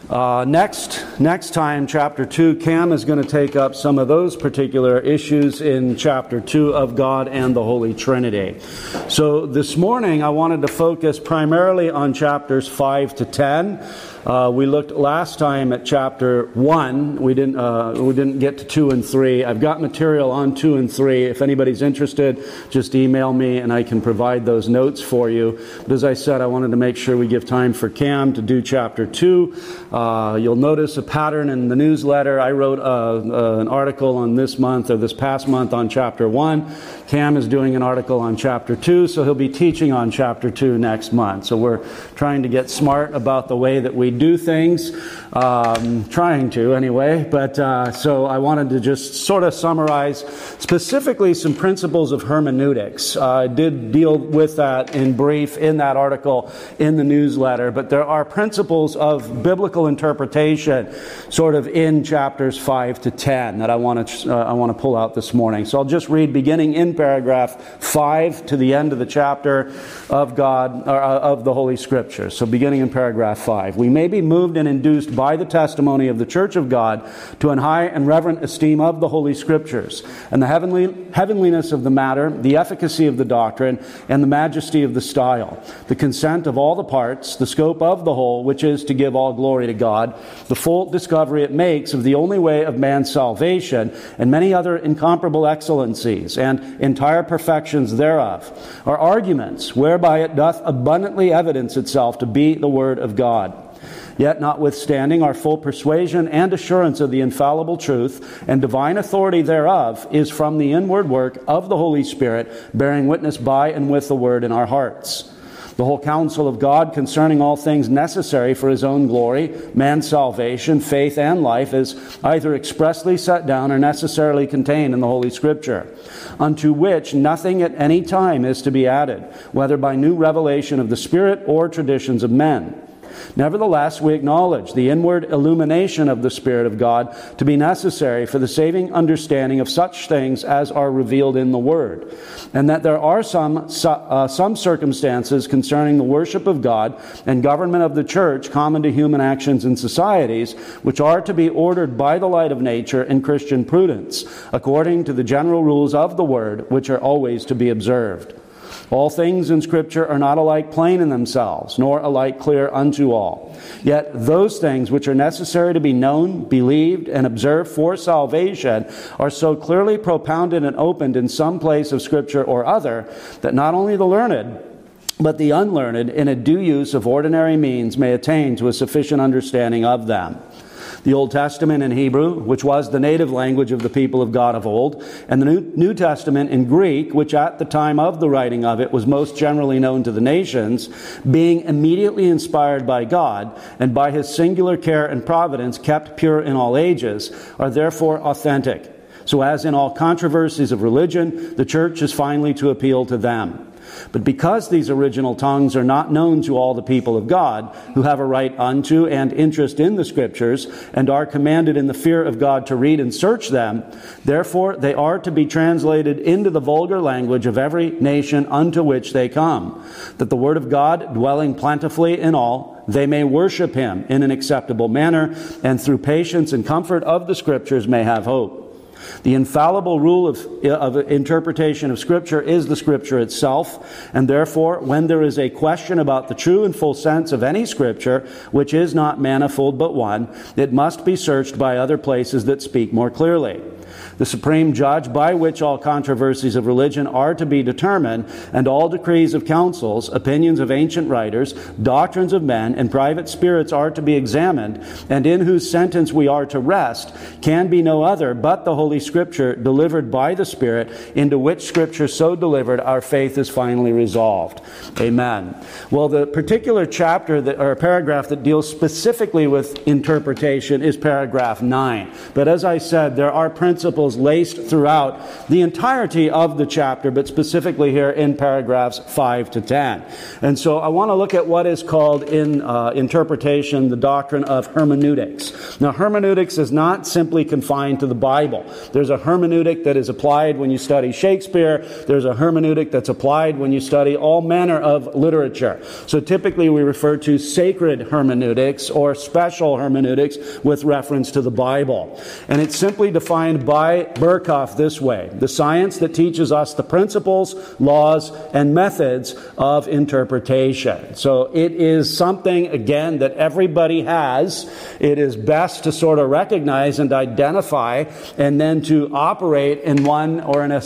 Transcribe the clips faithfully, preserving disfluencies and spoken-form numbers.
Uh, next, next time, chapter two, Cam is going to take up some of those particular issues in chapter two of God and the Holy Trinity. So this morning, I wanted to focus primarily on chapters five to ten. Uh, we looked last time at chapter one. We didn't uh, we didn't get to two and three. I've got material on two and three. If anybody's interested, just email me and I can provide those notes for you. But as I said, I wanted to make sure we give time for Cam to do chapter two. Uh, you'll notice a pattern in the newsletter. I wrote uh, uh, an article on this month or this past month on chapter one. Cam is doing an article on chapter two, so he'll be teaching on chapter two next month. So we're trying to get smart about the way that we do things, um, trying to anyway. But uh, so I wanted to just sort of summarize specifically some principles of hermeneutics. Uh, I did deal with that in brief in that article in the newsletter, but there are principles of biblical interpretation sort of in chapters five to ten that I want to uh, I want to pull out this morning. So I'll just read beginning in paragraph five to the end of the chapter of God or uh, of the Holy Scriptures. So beginning in paragraph five, we may be moved and induced by the testimony of the Church of God to an high and reverent esteem of the Holy Scriptures and the heavenly heavenliness of the matter, the efficacy of the doctrine, and the majesty of the style, the consent of all the parts, the scope of the whole, which is to give all glory to God, the full discovery it makes of the only way of man's salvation, and many other incomparable excellencies and entire perfections thereof, are arguments whereby it doth abundantly evidence itself to be the Word of God. Yet notwithstanding our full persuasion and assurance of the infallible truth and divine authority thereof is from the inward work of the Holy Spirit, bearing witness by and with the Word in our hearts. The whole counsel of God concerning all things necessary for His own glory, man's salvation, faith, and life is either expressly set down or necessarily contained in the Holy Scripture, unto which nothing at any time is to be added, whether by new revelation of the Spirit or traditions of men. Nevertheless, we acknowledge the inward illumination of the Spirit of God to be necessary for the saving understanding of such things as are revealed in the Word, and that there are some uh, some circumstances concerning the worship of God and government of the Church common to human actions and societies, which are to be ordered by the light of nature and Christian prudence, according to the general rules of the Word, which are always to be observed. All things in Scripture are not alike plain in themselves, nor alike clear unto all. Yet those things which are necessary to be known, believed, and observed for salvation are so clearly propounded and opened in some place of Scripture or other, that not only the learned, but the unlearned, in a due use of ordinary means, may attain to a sufficient understanding of them. The Old Testament in Hebrew, which was the native language of the people of God of old, and the New, New Testament in Greek, which at the time of the writing of it was most generally known to the nations, being immediately inspired by God, and by His singular care and providence kept pure in all ages, are therefore authentic. So as in all controversies of religion, the Church is finally to appeal to them. But because these original tongues are not known to all the people of God, who have a right unto and interest in the Scriptures, and are commanded in the fear of God to read and search them, therefore they are to be translated into the vulgar language of every nation unto which they come, that the Word of God, dwelling plentifully in all, they may worship Him in an acceptable manner, and through patience and comfort of the Scriptures may have hope. The infallible rule of, of interpretation of Scripture is the Scripture itself, and therefore, when there is a question about the true and full sense of any Scripture, which is not manifold but one, it must be searched by other places that speak more clearly. The supreme judge by which all controversies of religion are to be determined, and all decrees of councils, opinions of ancient writers, doctrines of men, and private spirits are to be examined, and in whose sentence we are to rest, can be no other but the Holy Scripture delivered by the Spirit, into which Scripture so delivered our faith is finally resolved. Amen. Well, the particular chapter that, or paragraph that deals specifically with interpretation is paragraph nine. But as I said, there are principles principles laced throughout the entirety of the chapter, but specifically here in paragraphs five to ten. And so I want to look at what is called in uh, interpretation the doctrine of hermeneutics. Now, hermeneutics is not simply confined to the Bible. There's a hermeneutic that is applied when you study Shakespeare. There's a hermeneutic that's applied when you study all manner of literature. So typically we refer to sacred hermeneutics or special hermeneutics with reference to the Bible. And it's simply defined by Berkhoff this way: the science that teaches us the principles, laws, and methods of interpretation. So it is something, again, that everybody has. It is best to sort of recognize and identify, and then to operate in one or in a,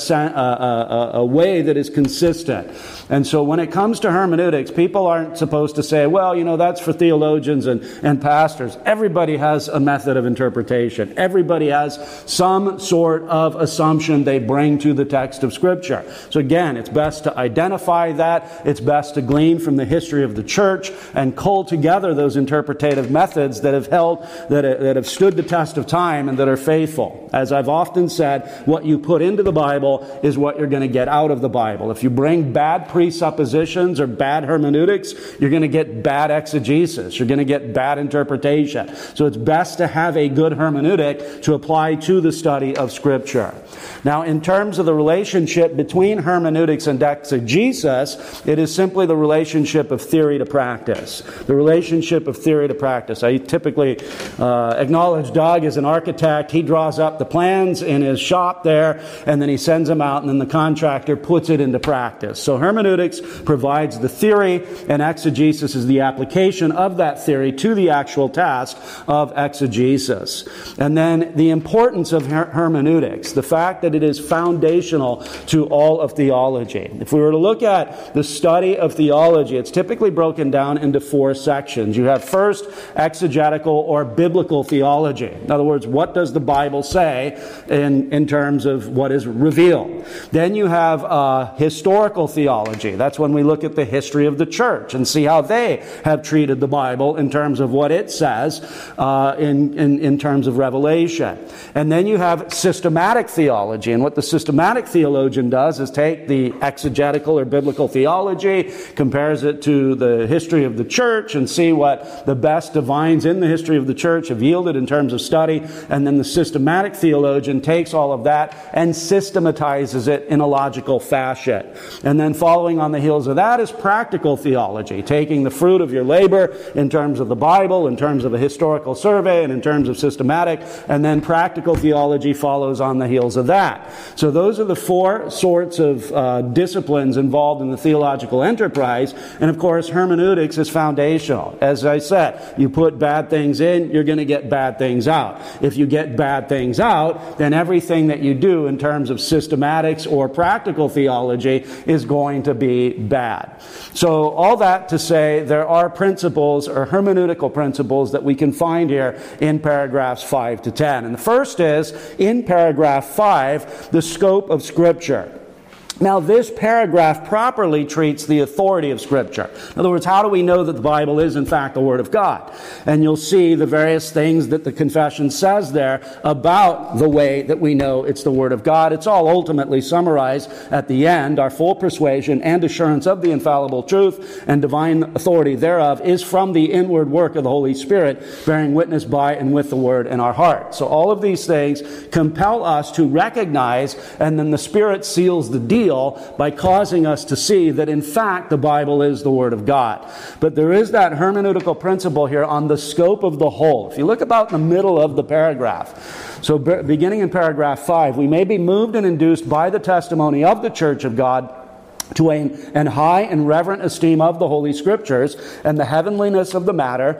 a, a, a way that is consistent. And so when it comes to hermeneutics, people aren't supposed to say, well, you know, that's for theologians and, and pastors. Everybody has a method of interpretation. Everybody has some sort of assumption they bring to the text of Scripture. So again, it's best to identify that. It's best to glean from the history of the church and cull together those interpretative methods that have held, that, that have stood the test of time and that are faithful. As I've often said, what you put into the Bible is what you're going to get out of the Bible. If you bring bad presuppositions or bad hermeneutics, you're going to get bad exegesis. You're going to get bad interpretation. So it's best to have a good hermeneutic to apply to the study of Scripture. Now, in terms of the relationship between hermeneutics and exegesis, it is simply the relationship of theory to practice. The relationship of theory to practice. I typically uh, acknowledge Doug as an architect. He draws up the plans in his shop there, and then he sends them out, and then the contractor puts it into practice. So hermeneutics provides the theory, and exegesis is the application of that theory to the actual task of exegesis. And then the importance of her- hermeneutics, the fact that it is foundational to all of theology. If we were to look at the study of theology, it's typically broken down into four sections. You have first exegetical or biblical theology. In other words, what does the Bible say in, in terms of what is revealed? Then you have uh, historical theology. That's when we look at the history of the church and see how they have treated the Bible in terms of what it says uh, in, in, in terms of revelation. And then you have systematic theology. And what the systematic theologian does is take the exegetical or biblical theology, compares it to the history of the church, and see what the best divines in the history of the church have yielded in terms of study. And then the systematic theologian takes all of that and systematizes it in a logical fashion. And then following on the heels of that is practical theology, taking the fruit of your labor in terms of the Bible, in terms of a historical survey, and in terms of systematic, and then practical theology follows on the heels of that. So those are the four sorts of uh, disciplines involved in the theological enterprise. And of course, hermeneutics is foundational. As I said, you put bad things in, you're going to get bad things out. If you get bad things out, then everything that you do in terms of systematics or practical theology is going to be bad. So all that to say, there are principles or hermeneutical principles that we can find here in paragraphs five to ten. And the first is, in paragraph five, the scope of Scripture. Now, this paragraph properly treats the authority of Scripture. In other words, how do we know that the Bible is, in fact, the Word of God? And you'll see the various things that the confession says there about the way that we know it's the Word of God. It's all ultimately summarized at the end. Our full persuasion and assurance of the infallible truth and divine authority thereof is from the inward work of the Holy Spirit, bearing witness by and with the Word in our heart. So all of these things compel us to recognize, and then the Spirit seals the deal by causing us to see that in fact the Bible is the Word of God. But there is that hermeneutical principle here on the scope of the whole. If you look about in the middle of the paragraph, so beginning in paragraph five, we may be moved and induced by the testimony of the Church of God to an, an high and reverent esteem of the Holy Scriptures and the heavenliness of the matter,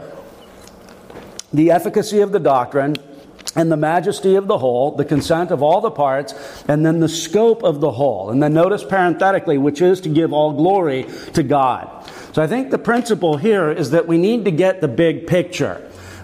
the efficacy of the doctrine, and the majesty of the whole, the consent of all the parts, and then the scope of the whole. And then notice parenthetically, which is to give all glory to God. So I think the principle here is that we need to get the big picture.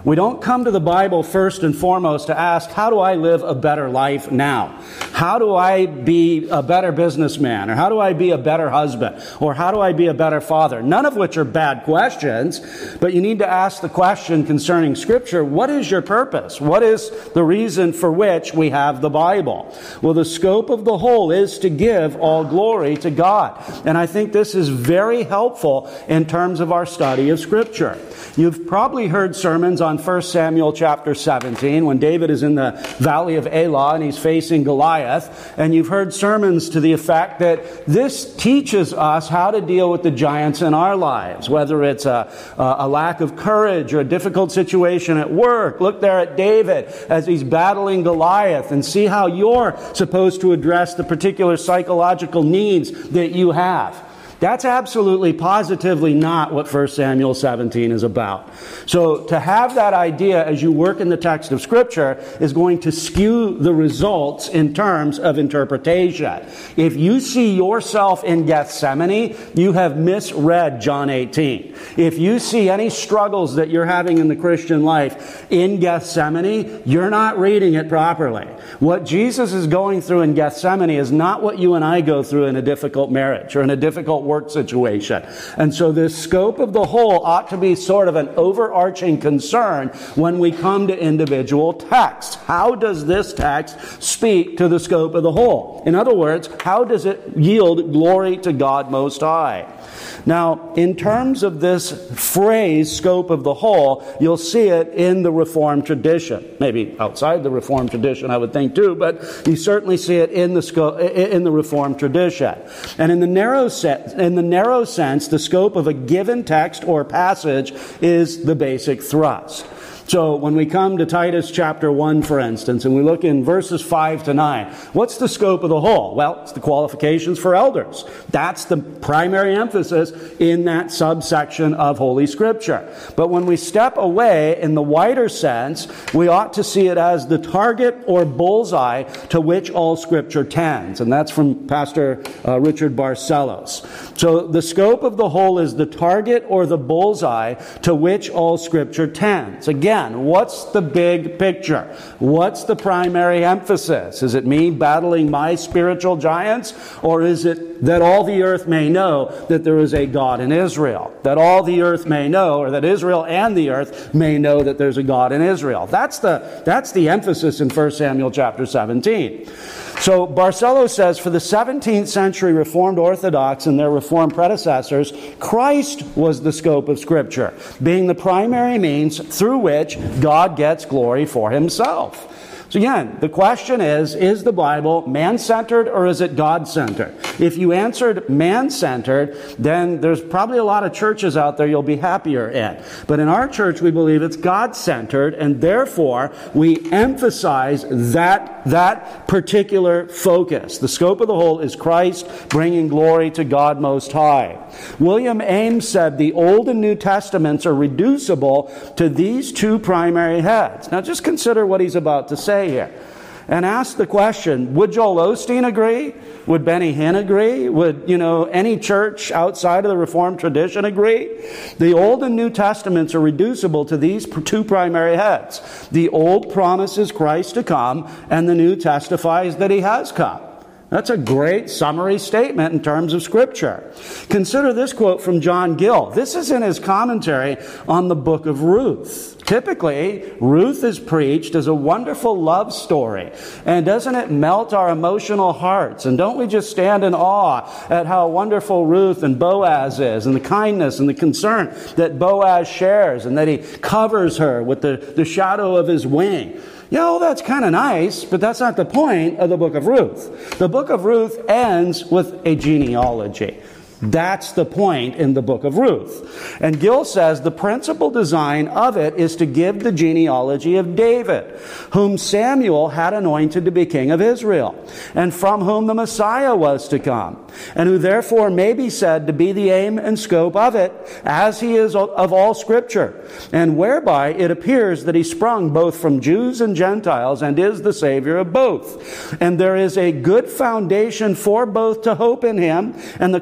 We don't come to the Bible first and foremost to ask, how do I live a better life now? How do I be a better businessman? Or how do I be a better husband? Or how do I be a better father? None of which are bad questions, but you need to ask the question concerning Scripture, what is your purpose? What is the reason for which we have the Bible? Well, the scope of the whole is to give all glory to God. And I think this is very helpful in terms of our study of Scripture. You've probably heard sermons on First Samuel chapter seventeen when David is in the valley of Elah and he's facing Goliath. And you've heard sermons to the effect that this teaches us how to deal with the giants in our lives, whether it's a, a lack of courage or a difficult situation at work. Look there at David as he's battling Goliath and see how you're supposed to address the particular psychological needs that you have. That's absolutely, positively not what First Samuel seventeen is about. So to have that idea as you work in the text of Scripture is going to skew the results in terms of interpretation. If you see yourself in Gethsemane, you have misread John eighteen. If you see any struggles that you're having in the Christian life in Gethsemane, you're not reading it properly. What Jesus is going through in Gethsemane is not what you and I go through in a difficult marriage or in a difficult work situation. And so this scope of the whole ought to be sort of an overarching concern when we come to individual texts. How does this text speak to the scope of the whole? In other words, how does it yield glory to God Most High? Now, in terms of this phrase, scope of the whole, you'll see it in the Reformed tradition. Maybe outside the Reformed tradition, I would think too, but you certainly see it in the scope, in the Reformed tradition. And in the narrow sense, in the narrow sense, the scope of a given text or passage is the basic thrust. So when we come to Titus chapter one, for instance, and we look in verses five to nine, what's the scope of the whole? Well, it's the qualifications for elders. That's the primary emphasis in that subsection of Holy Scripture. But when we step away in the wider sense, we ought to see it as the target or bullseye to which all Scripture tends. And that's from Pastor uh, Richard Barcelos. So the scope of the whole is the target or the bullseye to which all Scripture tends. Again, what's the big picture? What's the primary emphasis? Is it me battling my spiritual giants? Or is it that all the earth may know that there is a God in Israel? That all the earth may know, or that Israel and the earth may know that there's a God in Israel. That's the, that's the emphasis in First Samuel chapter seventeen. So Barcelos says, for the seventeenth century Reformed Orthodox and their Reformed predecessors, Christ was the scope of Scripture, being the primary means through which God gets glory for Himself. So again, the question is, is the Bible man-centered or is it God-centered? If you answered man-centered, then there's probably a lot of churches out there you'll be happier in. But in our church, we believe it's God-centered, and therefore we emphasize that, that particular focus. The scope of the whole is Christ bringing glory to God Most High. William Ames said the Old and New Testaments are reducible to these two primary heads. Now just consider what he's about to say here. And ask the question, would Joel Osteen agree? Would Benny Hinn agree? Would, you know, any church outside of the Reformed tradition agree? The Old and New Testaments are reducible to these two primary heads. The Old promises Christ to come, and the New testifies that He has come. That's a great summary statement in terms of Scripture. Consider this quote from John Gill. This is in his commentary on the book of Ruth. Typically, Ruth is preached as a wonderful love story. And doesn't it melt our emotional hearts? And don't we just stand in awe at how wonderful Ruth and Boaz is, and the kindness and the concern that Boaz shares, and that he covers her with the, the shadow of his wing? You know, that's kind of nice, but that's not the point of the book of Ruth. The book of Ruth ends with a genealogy. That's the point in the book of Ruth. And Gill says the principal design of it is to give the genealogy of David, whom Samuel had anointed to be king of Israel, and from whom the Messiah was to come, and who therefore may be said to be the aim and scope of it, as he is of all Scripture, and whereby it appears that he sprung both from Jews and Gentiles, and is the Savior of both. And there is a good foundation for both to hope in him, and the call and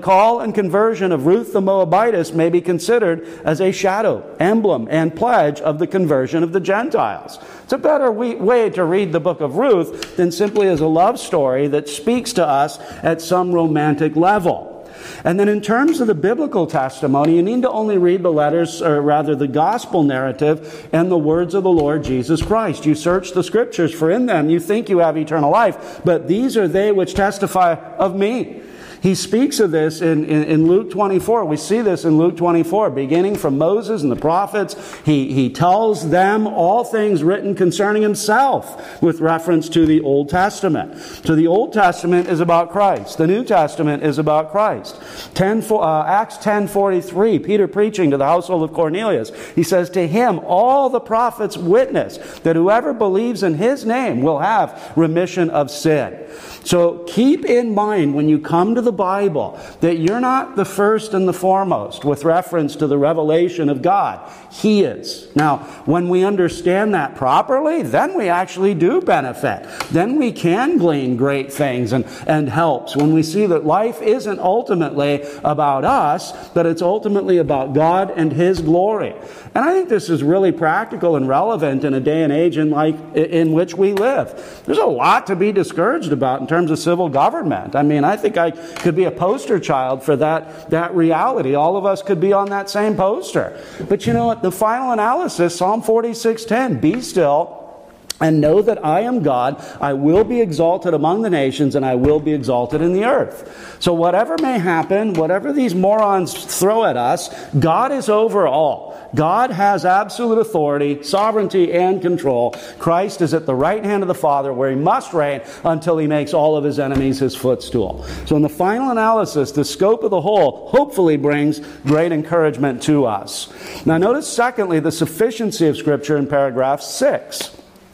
and conversion of Ruth the Moabitess may be considered as a shadow, emblem, and pledge of the conversion of the Gentiles. It's a better way to read the book of Ruth than simply as a love story that speaks to us at some romantic level. And then in terms of the biblical testimony, you need to only read the letters, or rather the gospel narrative and the words of the Lord Jesus Christ. You search the scriptures, for in them you think you have eternal life, but these are they which testify of me. He speaks of this in, in, in Luke twenty-four. We see this in Luke twenty-four, beginning from Moses and the prophets. He, he tells them all things written concerning himself with reference to the Old Testament. So the Old Testament is about Christ. The New Testament is about Christ. ten, uh, Acts ten forty-three, Peter preaching to the household of Cornelius. He says, to him all the prophets witness that whoever believes in his name will have remission of sin. So keep in mind when you come to the Bible that you're not the first and the foremost with reference to the revelation of God. He is. Now, when we understand that properly, then we actually do benefit. Then we can glean great things and, and helps when we see that life isn't ultimately about us, but it's ultimately about God and His glory. And I think this is really practical and relevant in a day and age in, like, in which we live. There's a lot to be discouraged about in terms of civil government. I mean, I think I could be a poster child for that, that reality. All of us could be on that same poster. But you know what? The final analysis, Psalm forty-six ten, be still and know that I am God. I will be exalted among the nations, and I will be exalted in the earth. So whatever may happen, whatever these morons throw at us, God is over all. God has absolute authority, sovereignty, and control. Christ is at the right hand of the Father, where He must reign until He makes all of His enemies His footstool. So in the final analysis, the scope of the whole hopefully brings great encouragement to us. Now notice, secondly, the sufficiency of Scripture in paragraph six.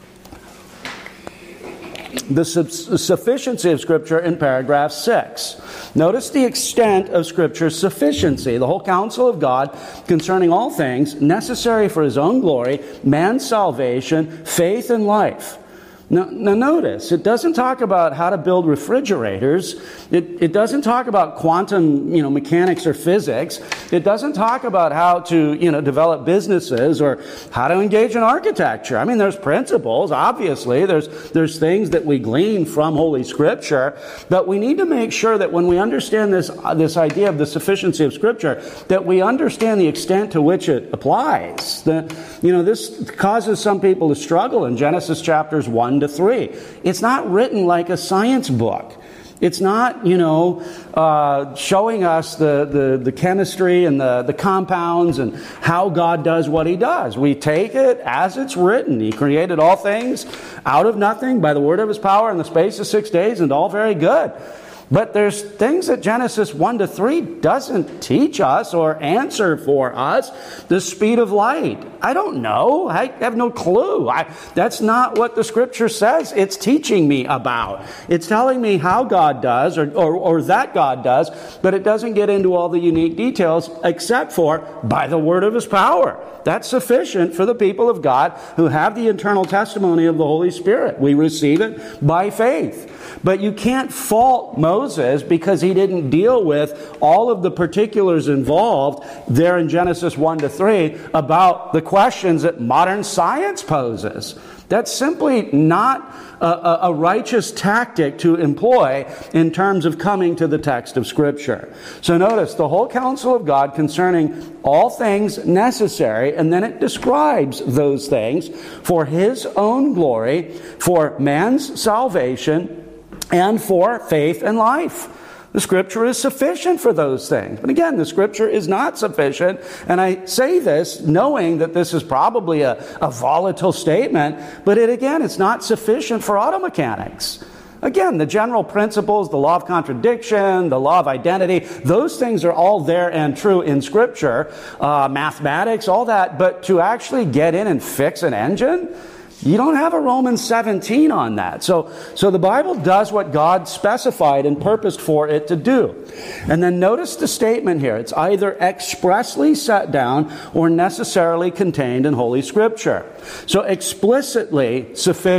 The sufficiency of Scripture in paragraph six. Notice the extent of Scripture's sufficiency. The whole counsel of God concerning all things necessary for His own glory, man's salvation, faith, and life. Now, now notice, it doesn't talk about how to build refrigerators. It, it doesn't talk about quantum, you know, mechanics or physics. It doesn't talk about how to, you know, develop businesses or how to engage in architecture. I mean, there's principles, obviously. There's, there's things that we glean from Holy Scripture. But we need to make sure that when we understand this, uh, this idea of the sufficiency of Scripture, that we understand the extent to which it applies. That, you know, this causes some people to struggle in Genesis chapters one to three. It's not written like a science book. It's not, you know, uh, showing us the, the, the chemistry and the, the compounds and how God does what He does. We take it as it's written. He created all things out of nothing by the word of His power in the space of six days, and all very good. But there's things that Genesis one to three doesn't teach us or answer for us. The speed of light. I don't know. I have no clue. I, that's not what the Scripture says it's teaching me about. It's telling me how God does or, or, or that God does, but it doesn't get into all the unique details except for by the word of His power. That's sufficient for the people of God who have the internal testimony of the Holy Spirit. We receive it by faith. But you can't fault Moses because he didn't deal with all of the particulars involved there in Genesis one to three about the questions that modern science poses. That's simply not a, a righteous tactic to employ in terms of coming to the text of Scripture. So notice the whole counsel of God concerning all things necessary, and then it describes those things for His own glory, for man's salvation, and for faith and life. The Scripture is sufficient for those things. But again, the Scripture is not sufficient. And I say this knowing that this is probably a, a volatile statement. But it again, it's not sufficient for auto mechanics. Again, the general principles, the law of contradiction, the law of identity, those things are all there and true in Scripture. Uh, mathematics, all that. But to actually get in and fix an engine, you don't have a Romans seventeen on that. So, so the Bible does what God specified and purposed for it to do. And then notice the statement here. It's either expressly set down or necessarily contained in Holy Scripture. So explicitly sufficient.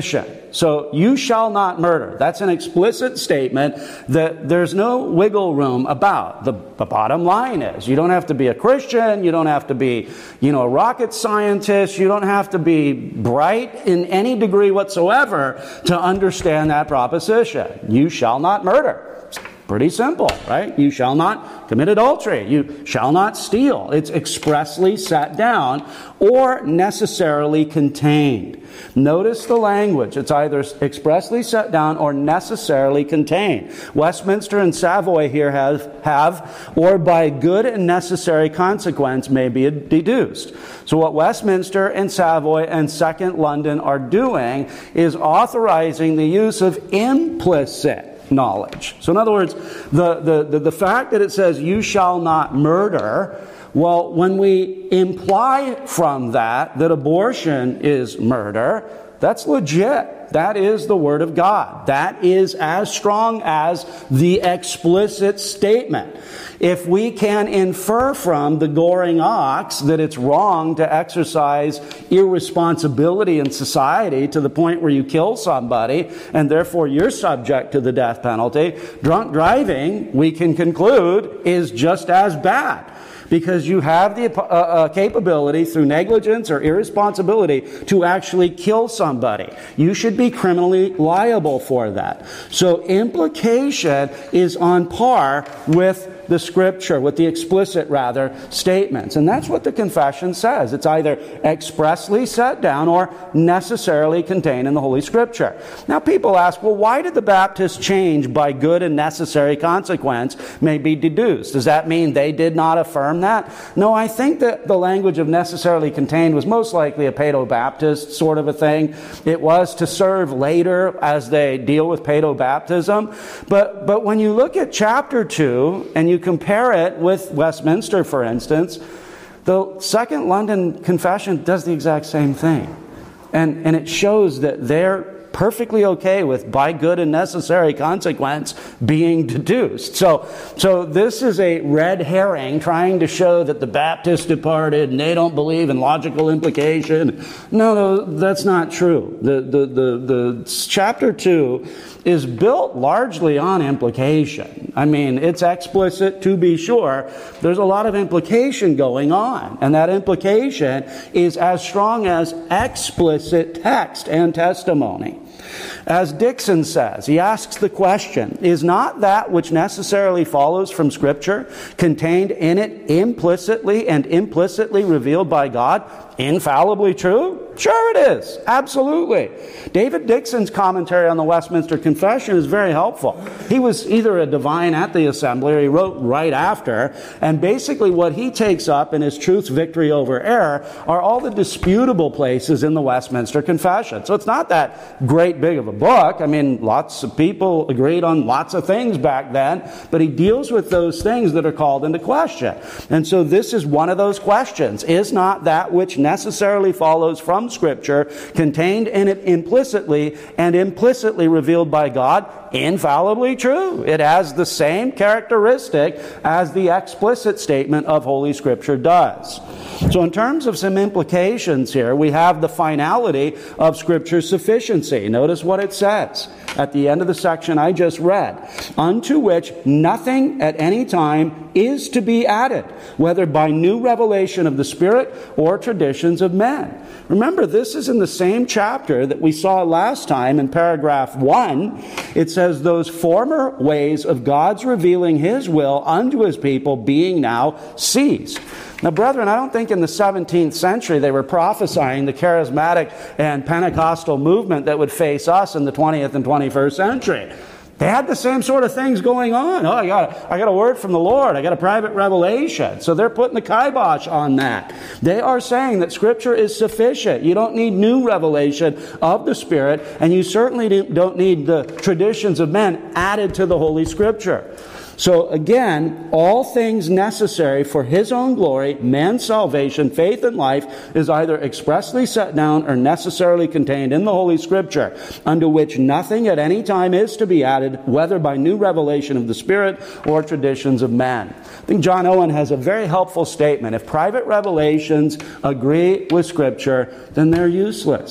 So, you shall not murder. That's an explicit statement that there's no wiggle room about. The, the bottom line is, you don't have to be a Christian, you don't have to be, you know, a rocket scientist, you don't have to be bright in any degree whatsoever to understand that proposition. You shall not murder. Pretty simple, right? You shall not commit adultery. You shall not steal. It's expressly set down or necessarily contained. Notice the language. It's either expressly set down or necessarily contained. Westminster and Savoy here have, have or by good and necessary consequence may be deduced. So what Westminster and Savoy and Second London are doing is authorizing the use of implicit knowledge. So in other words, the, the, the, the fact that it says you shall not murder, well, when we imply from that that abortion is murder, that's legit. That is the Word of God. That is as strong as the explicit statement. If we can infer from the goring ox that it's wrong to exercise irresponsibility in society to the point where you kill somebody and therefore you're subject to the death penalty, drunk driving, we can conclude, is just as bad. Because you have the uh, uh, capability through negligence or irresponsibility to actually kill somebody. You should be criminally liable for that. So implication is on par with the Scripture, with the explicit, rather, statements. And that's what the confession says. It's either expressly set down or necessarily contained in the Holy Scripture. Now people ask, well, why did the Baptists change by good and necessary consequence may be deduced? Does that mean they did not affirm that? No, I think that the language of necessarily contained was most likely a Paedo-Baptist sort of a thing. It was to serve later as they deal with Paedo-Baptism. But, but when you look at chapter two and you compare it with Westminster, for instance, the Second London Confession does the exact same thing. And, and it shows that they're perfectly okay with by good and necessary consequence being deduced. So, so this is a red herring trying to show that the Baptists departed and they don't believe in logical implication. No, no, that's not true. The, the, the, the chapter two is built largely on implication. I mean, it's explicit to be sure. There's a lot of implication going on. And that implication is as strong as explicit text and testimony. As Dixon says, he asks the question, is not that which necessarily follows from Scripture contained in it implicitly and implicitly revealed by God infallibly true? Sure it is. Absolutely. David Dixon's commentary on the Westminster Confession is very helpful. He was either a divine at the assembly or he wrote right after. And basically what he takes up in his Truth's Victory Over Error are all the disputable places in the Westminster Confession. So it's not that great big of a book. I mean, lots of people agreed on lots of things back then. But he deals with those things that are called into question. And so this is one of those questions. Is not that which necessarily follows from Scripture contained in it implicitly and implicitly revealed by God infallibly true? It has the same characteristic as the explicit statement of Holy Scripture does. So in terms of some implications here, we have the finality of Scripture's sufficiency. Notice what it says at the end of the section I just read. Unto which nothing at any time is to be added, whether by new revelation of the Spirit or traditions of men. Remember, this is in the same chapter that we saw last time in paragraph one. It says, those former ways of God's revealing His will unto His people being now ceased. Now, brethren, I don't think in the seventeenth century they were prophesying the charismatic and Pentecostal movement that would face us in the twentieth and twenty-first century. They had the same sort of things going on. Oh, I got, a, I got a word from the Lord. I got a private revelation. So they're putting the kibosh on that. They are saying that Scripture is sufficient. You don't need new revelation of the Spirit, and you certainly don't need the traditions of men added to the Holy Scripture. So again, all things necessary for His own glory, man's salvation, faith, and life is either expressly set down or necessarily contained in the Holy Scripture, unto which nothing at any time is to be added, whether by new revelation of the Spirit or traditions of men. I think John Owen has a very helpful statement. If private revelations agree with Scripture, then they're useless.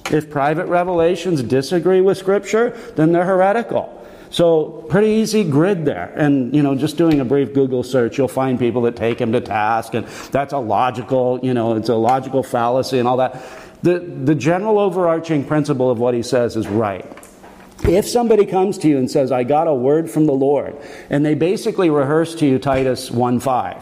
If private revelations disagree with Scripture, then they're heretical. So, pretty easy grid there. And, you know, just doing a brief Google search, you'll find people that take him to task, and that's a logical, you know, it's a logical fallacy and all that. The, the general overarching principle of what he says is right. If somebody comes to you and says, I got a word from the Lord, and they basically rehearse to you Titus one five,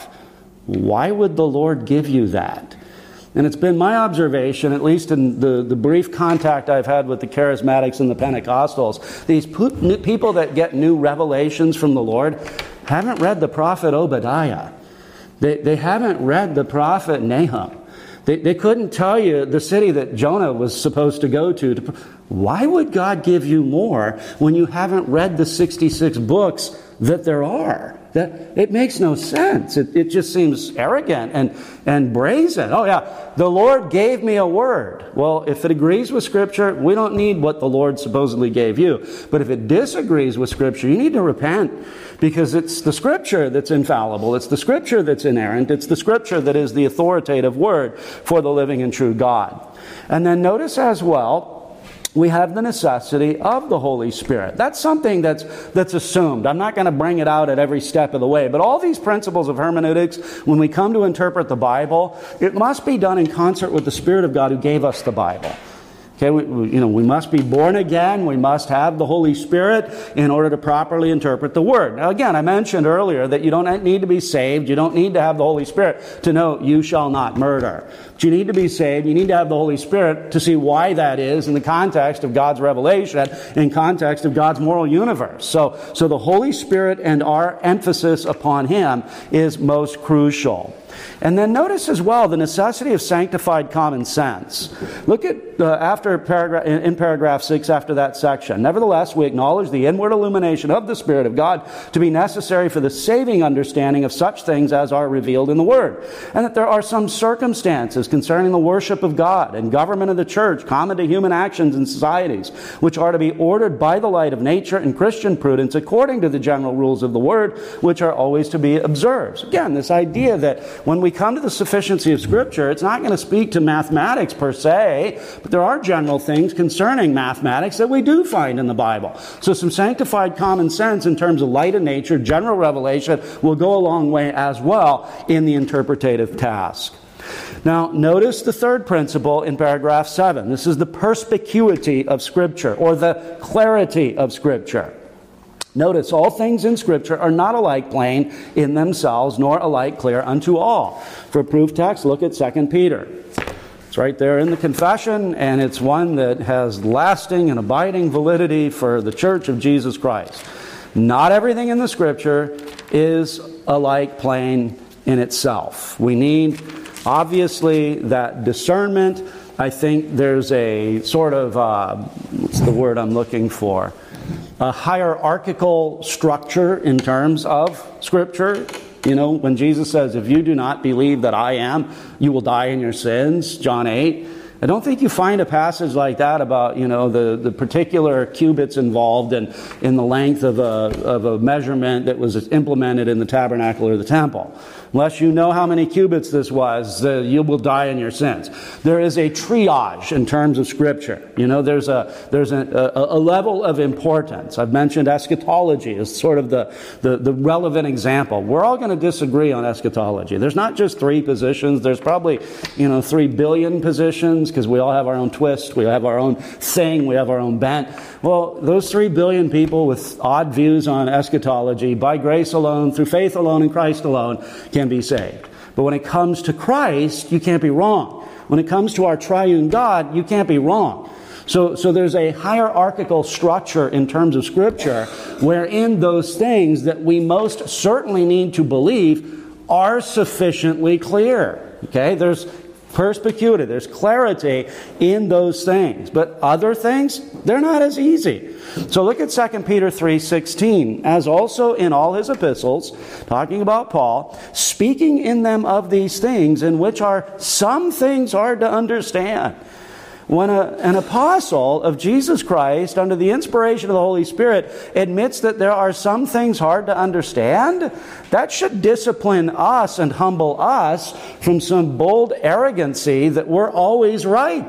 why would the Lord give you that? And it's been my observation, at least in the, the brief contact I've had with the charismatics and the Pentecostals, these people that get new revelations from the Lord haven't read the prophet Obadiah. They, they haven't read the prophet Nahum. They, they couldn't tell you the city that Jonah was supposed to go to. to. Why would God give you more when you haven't read the sixty-six books that there are? That it makes no sense. It, it just seems arrogant and, and brazen. Oh yeah, the Lord gave me a word. Well, if it agrees with Scripture, we don't need what the Lord supposedly gave you. But if it disagrees with Scripture, you need to repent, because it's the Scripture that's infallible. It's the Scripture that's inerrant. It's the Scripture that is the authoritative word for the living and true God. And then notice as well, we have the necessity of the Holy Spirit. That's something that's that's assumed. I'm not going to bring it out at every step of the way. But all these principles of hermeneutics, when we come to interpret the Bible, it must be done in concert with the Spirit of God who gave us the Bible. Okay, we, we, you know, we must be born again. We must have the Holy Spirit in order to properly interpret the Word. Now, again, I mentioned earlier that you don't need to be saved. You don't need to have the Holy Spirit to know you shall not murder. But you need to be saved. You need to have the Holy Spirit to see why that is in the context of God's revelation, in context of God's moral universe. So, so the Holy Spirit and our emphasis upon Him is most crucial. And then notice as well the necessity of sanctified common sense. Look at uh, after paragraph in, in paragraph six after that section. Nevertheless, we acknowledge the inward illumination of the Spirit of God to be necessary for the saving understanding of such things as are revealed in the Word, and that there are some circumstances concerning the worship of God and government of the church, common to human actions and societies, which are to be ordered by the light of nature and Christian prudence according to the general rules of the Word, which are always to be observed. Again, this idea that when we come to the sufficiency of Scripture, it's not going to speak to mathematics per se, but there are general things concerning mathematics that we do find in the Bible. So some sanctified common sense in terms of light of nature, general revelation, will go a long way as well in the interpretative task. Now, notice the third principle in paragraph seven. This is the perspicuity of Scripture, or the clarity of Scripture. Notice, all things in Scripture are not alike plain in themselves, nor alike clear unto all. For a proof text, look at Second Peter. It's right there in the confession, and it's one that has lasting and abiding validity for the Church of Jesus Christ. Not everything in the Scripture is alike plain in itself. We need, obviously, that discernment. I think there's a sort of, uh, what's the word I'm looking for? A hierarchical structure in terms of Scripture. You know, when Jesus says, if you do not believe that I am, you will die in your sins, John eight. I don't think you find a passage like that about, you know, the, the particular cubits involved in, in the length of a, of a measurement that was implemented in the tabernacle or the temple. Unless you know how many cubits this was, uh, you will die in your sins. There is a triage in terms of Scripture. You know, there's a there's a, a, a level of importance. I've mentioned eschatology as sort of the, the, the relevant example. We're all going to disagree on eschatology. There's not just three positions. There's probably, you know, three billion positions, because we all have our own twist. We have our own thing. We have our own bent. Well, those three billion people with odd views on eschatology, by grace alone, through faith alone, in Christ alone, can be saved. But when it comes to Christ, you can't be wrong. When it comes to our triune God, you can't be wrong. So, so there's a hierarchical structure in terms of Scripture wherein those things that we most certainly need to believe are sufficiently clear. Okay? There's perspicuity, there's clarity in those things. But other things, they're not as easy. So look at Second Peter three sixteen. As also in all his epistles, talking about Paul, speaking in them of these things, in which are some things hard to understand. When a, an apostle of Jesus Christ, under the inspiration of the Holy Spirit, admits that there are some things hard to understand, that should discipline us and humble us from some bold arrogancy that we're always right.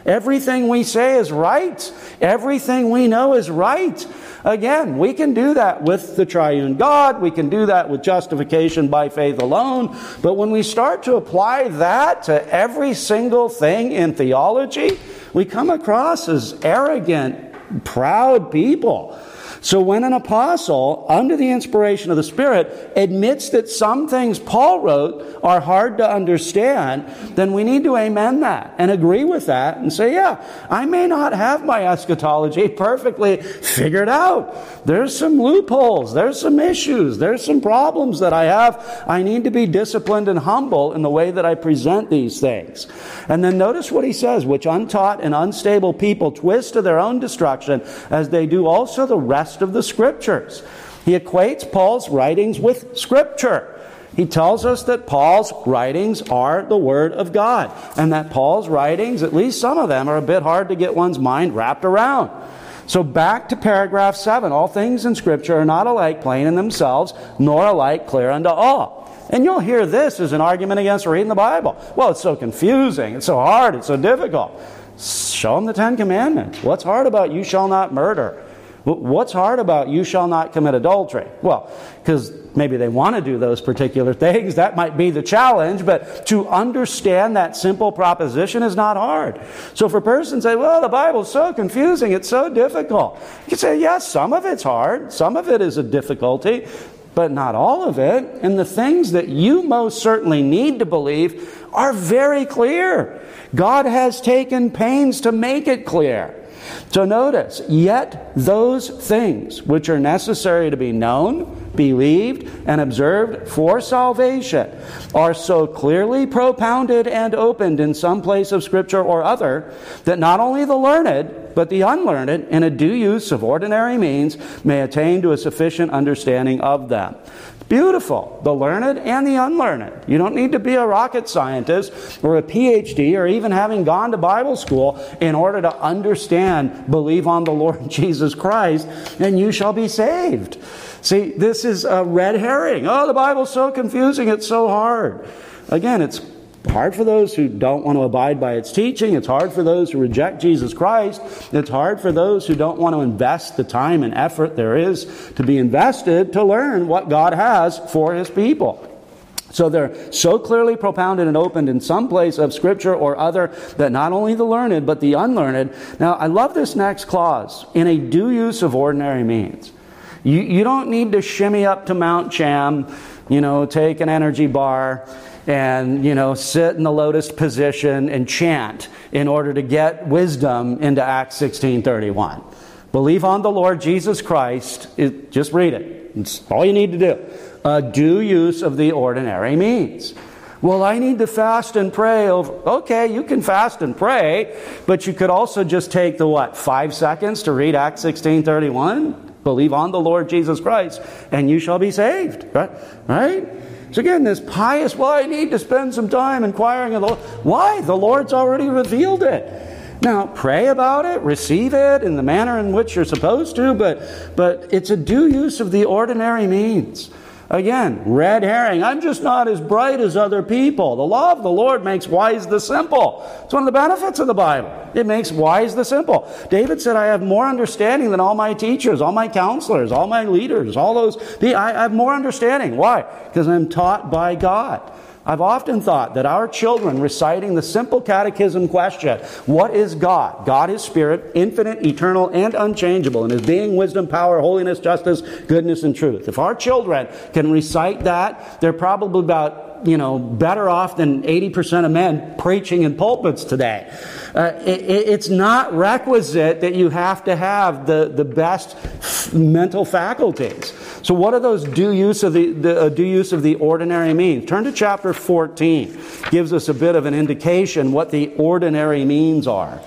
Everything we say is right. Everything we know is right. Again, we can do that with the triune God. We can do that with justification by faith alone. But when we start to apply that to every single thing in theology, we come across as arrogant, proud people. So when an apostle, under the inspiration of the Spirit, admits that some things Paul wrote are hard to understand, then we need to amen that and agree with that and say, yeah, I may not have my eschatology perfectly figured out. There's some loopholes. There's some issues. There's some problems that I have. I need to be disciplined and humble in the way that I present these things. And then notice what he says, which untaught and unstable people twist to their own destruction, as they do also the rest of the Scriptures. He equates Paul's writings with Scripture. He tells us that Paul's writings are the Word of God, and that Paul's writings, at least some of them, are a bit hard to get one's mind wrapped around. So back to paragraph seven. All things in Scripture are not alike plain in themselves, nor alike clear unto all. And you'll hear this as an argument against reading the Bible. Well, it's so confusing, it's so hard, it's so difficult. Show them the Ten Commandments. What's hard about you shall not murder? What's hard about you shall not commit adultery? Well, because maybe they want to do those particular things. That might be the challenge, but to understand that simple proposition is not hard. So if a person says, well, the Bible's so confusing, it's so difficult, you can say, yes, some of it's hard. Some of it is a difficulty, but not all of it. And the things that you most certainly need to believe are very clear. God has taken pains to make it clear. So notice, yet those things which are necessary to be known, believed, and observed for salvation are so clearly propounded and opened in some place of Scripture or other, that not only the learned, but the unlearned, in a due use of ordinary means, may attain to a sufficient understanding of them. Beautiful. The learned and the unlearned. You don't need to be a rocket scientist or a P H D or even having gone to Bible school in order to understand, believe on the Lord Jesus Christ, and you shall be saved. See, this is a red herring. Oh, the Bible's so confusing, it's so hard. Again, it's hard for those who don't want to abide by its teaching. It's hard for those who reject Jesus Christ. It's hard for those who don't want to invest the time and effort there is to be invested to learn what God has for His people. So they're so clearly propounded and opened in some place of Scripture or other that not only the learned, but the unlearned. Now, I love this next clause, in a due use of ordinary means. You, you don't need to shimmy up to Mount Cham, you know, take an energy bar, and, you know, sit in the lotus position and chant in order to get wisdom into Acts sixteen thirty-one. Believe on the Lord Jesus Christ. It, just read it. It's all you need to do. A due use of the ordinary means. Well, I need to fast and pray over. Okay, you can fast and pray, but you could also just take the what, five seconds to read Acts sixteen thirty-one? Believe on the Lord Jesus Christ, and you shall be saved. Right? Right? So again, this pious, well, I need to spend some time inquiring of the Lord. Why? The Lord's already revealed it. Now, pray about it, receive it in the manner in which you're supposed to, but, but it's a due use of the ordinary means. Again, red herring. I'm just not as bright as other people. The law of the Lord makes wise the simple. It's one of the benefits of the Bible. It makes wise the simple. David said, I have more understanding than all my teachers, all my counselors, all my leaders, all those. I have more understanding. Why? Because I'm taught by God. I've often thought that our children reciting the simple catechism question, what is God? God is spirit, infinite, eternal, and unchangeable in His being, wisdom, power, holiness, justice, goodness, and truth. If our children can recite that, they're probably about, you know, better off than eighty percent of men preaching in pulpits today. Uh, it, it's not requisite that you have to have the, the best f- mental faculties. So what are those due use of the, the uh, due use of the ordinary means? Turn to chapter fourteen. Gives us a bit of an indication what the ordinary means are.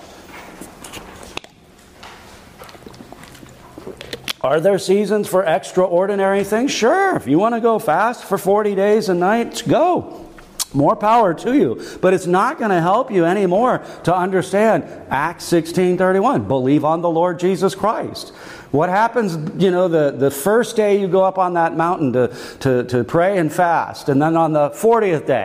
Are there seasons for extraordinary things? Sure. If you want to go fast for forty days and nights, go. More power to you. But it's not going to help you anymore to understand Acts sixteen thirty-one. Believe on the Lord Jesus Christ. What happens, you know, the, the first day you go up on that mountain to, to, to pray and fast, and then on the fortieth day,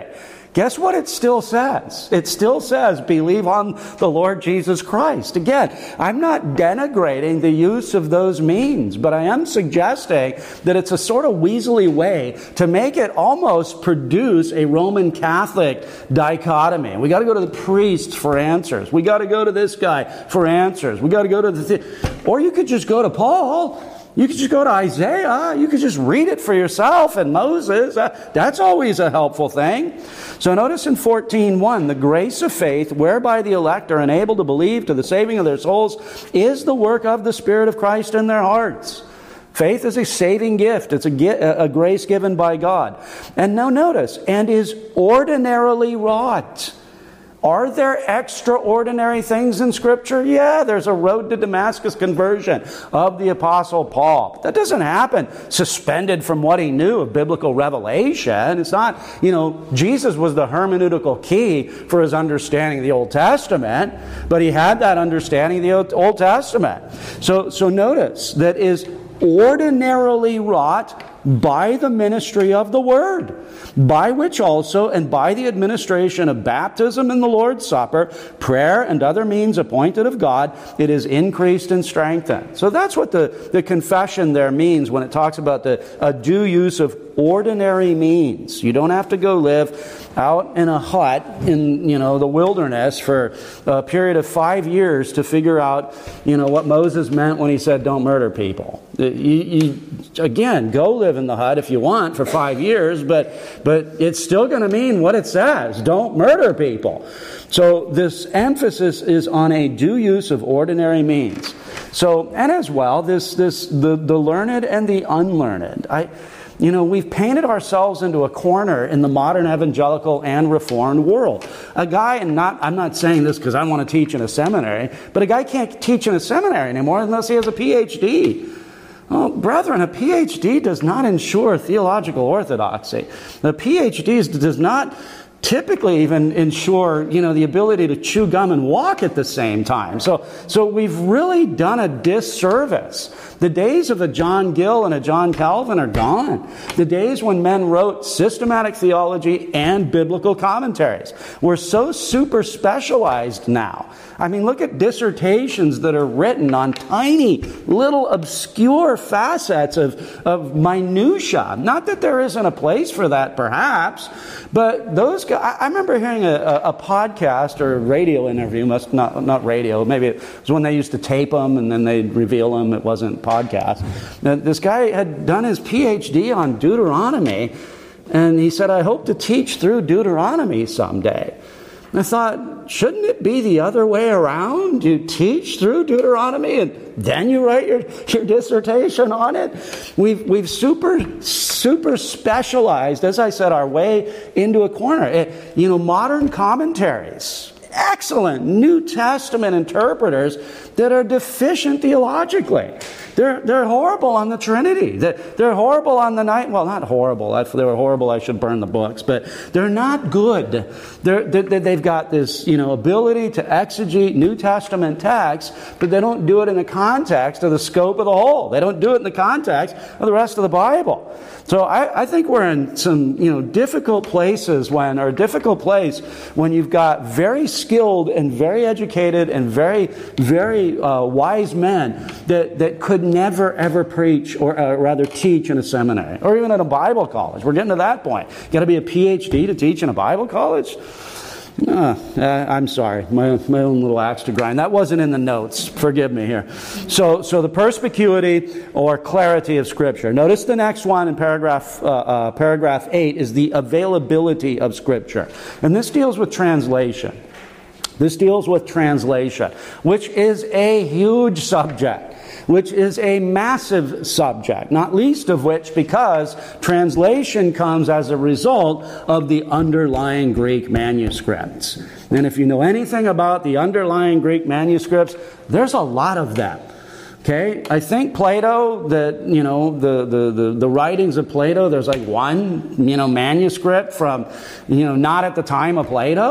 Guess what it still says? It still says, believe on the Lord Jesus Christ. Again, I'm not denigrating the use of those means, but I am suggesting that it's a sort of weaselly way to make it almost produce a Roman Catholic dichotomy. We got to go to the priests for answers. We got to go to this guy for answers. We got to go to the... Th- or you could just go to Paul. You could just go to Isaiah. You could just read it for yourself and Moses. Uh, that's always a helpful thing. So notice in fourteen one, the grace of faith whereby the elect are enabled to believe to the saving of their souls is the work of the Spirit of Christ in their hearts. Faith is a saving gift. It's a, a grace given by God. And now notice, and is ordinarily wrought. Are there extraordinary things in Scripture? Yeah, there's a road to Damascus conversion of the Apostle Paul. But that doesn't happen suspended from what he knew of biblical revelation. It's not, you know, Jesus was the hermeneutical key for his understanding of the Old Testament, but he had that understanding of the Old Testament. So, so notice that is ordinarily wrought by the ministry of the Word, by which also, and by the administration of baptism and the Lord's Supper, prayer and other means appointed of God, it is increased and strengthened. So that's what the, the confession there means when it talks about the a due use of ordinary means. You don't have to go live out in a hut in, you know, the wilderness for a period of five years to figure out, you know, what Moses meant when he said don't murder people. You, you, again, go live in the hut if you want for five years, but but it's still going to mean what it says. Don't murder people. So this emphasis is on a due use of ordinary means. So, and as well, this this the, the learned and the unlearned. I You know, we've painted ourselves into a corner in the modern evangelical and reformed world. A guy, and not, I'm not saying this because I want to teach in a seminary, but a guy can't teach in a seminary anymore unless he has a P H D. Oh, brethren, a P H D does not ensure theological orthodoxy. The P H D does not typically even ensure, you know, the ability to chew gum and walk at the same time. So, so we've really done a disservice. The days of a John Gill and a John Calvin are gone. The days when men wrote systematic theology and biblical commentaries. We're so super specialized now. I mean, look at dissertations that are written on tiny, little, obscure facets of, of minutia. Not that there isn't a place for that, perhaps, but those guys, I remember hearing a, a, a podcast or a radio interview, must not not radio, maybe it was when they used to tape them and then they'd reveal them, it wasn't podcast. Now, this guy had done his P H D on Deuteronomy, and he said, I hope to teach through Deuteronomy someday. And I thought, shouldn't it be the other way around? You teach through Deuteronomy and then you write your, your dissertation on it? We've we've super, super specialized, as I said, our way into a corner. It, you know, modern commentaries, excellent New Testament interpreters that are deficient theologically. They're they're horrible on the Trinity. They're, they're horrible on the night. Well, not horrible. If they were horrible, I should burn the books. But they're not good. They're, they, they've got this, you know, ability to exegete New Testament texts, but they don't do it in the context of the scope of the whole. They don't do it in the context of the rest of the Bible. So I, I think we're in some, you know, difficult places when, or a difficult place when you've got very skilled and very educated and very, very uh, wise men that, that could never, ever preach or uh, rather teach in a seminary or even at a Bible college. We're getting to that point. You got to be a P H D to teach in a Bible college? Uh, uh, I'm sorry, my, my own little axe to grind. That wasn't in the notes. Forgive me here. So, so the perspicuity or clarity of Scripture. Notice the next one in paragraph uh, uh, paragraph eight is the availability of Scripture, and this deals with translation. This deals with translation, which is a huge subject, which is a massive subject, not least of which because translation comes as a result of the underlying Greek manuscripts. And if you know anything about the underlying Greek manuscripts, there's a lot of them. Okay, I think Plato, that, you know, the, the, the, the writings of Plato, there's like one, you know, manuscript from, you know, not at the time of Plato.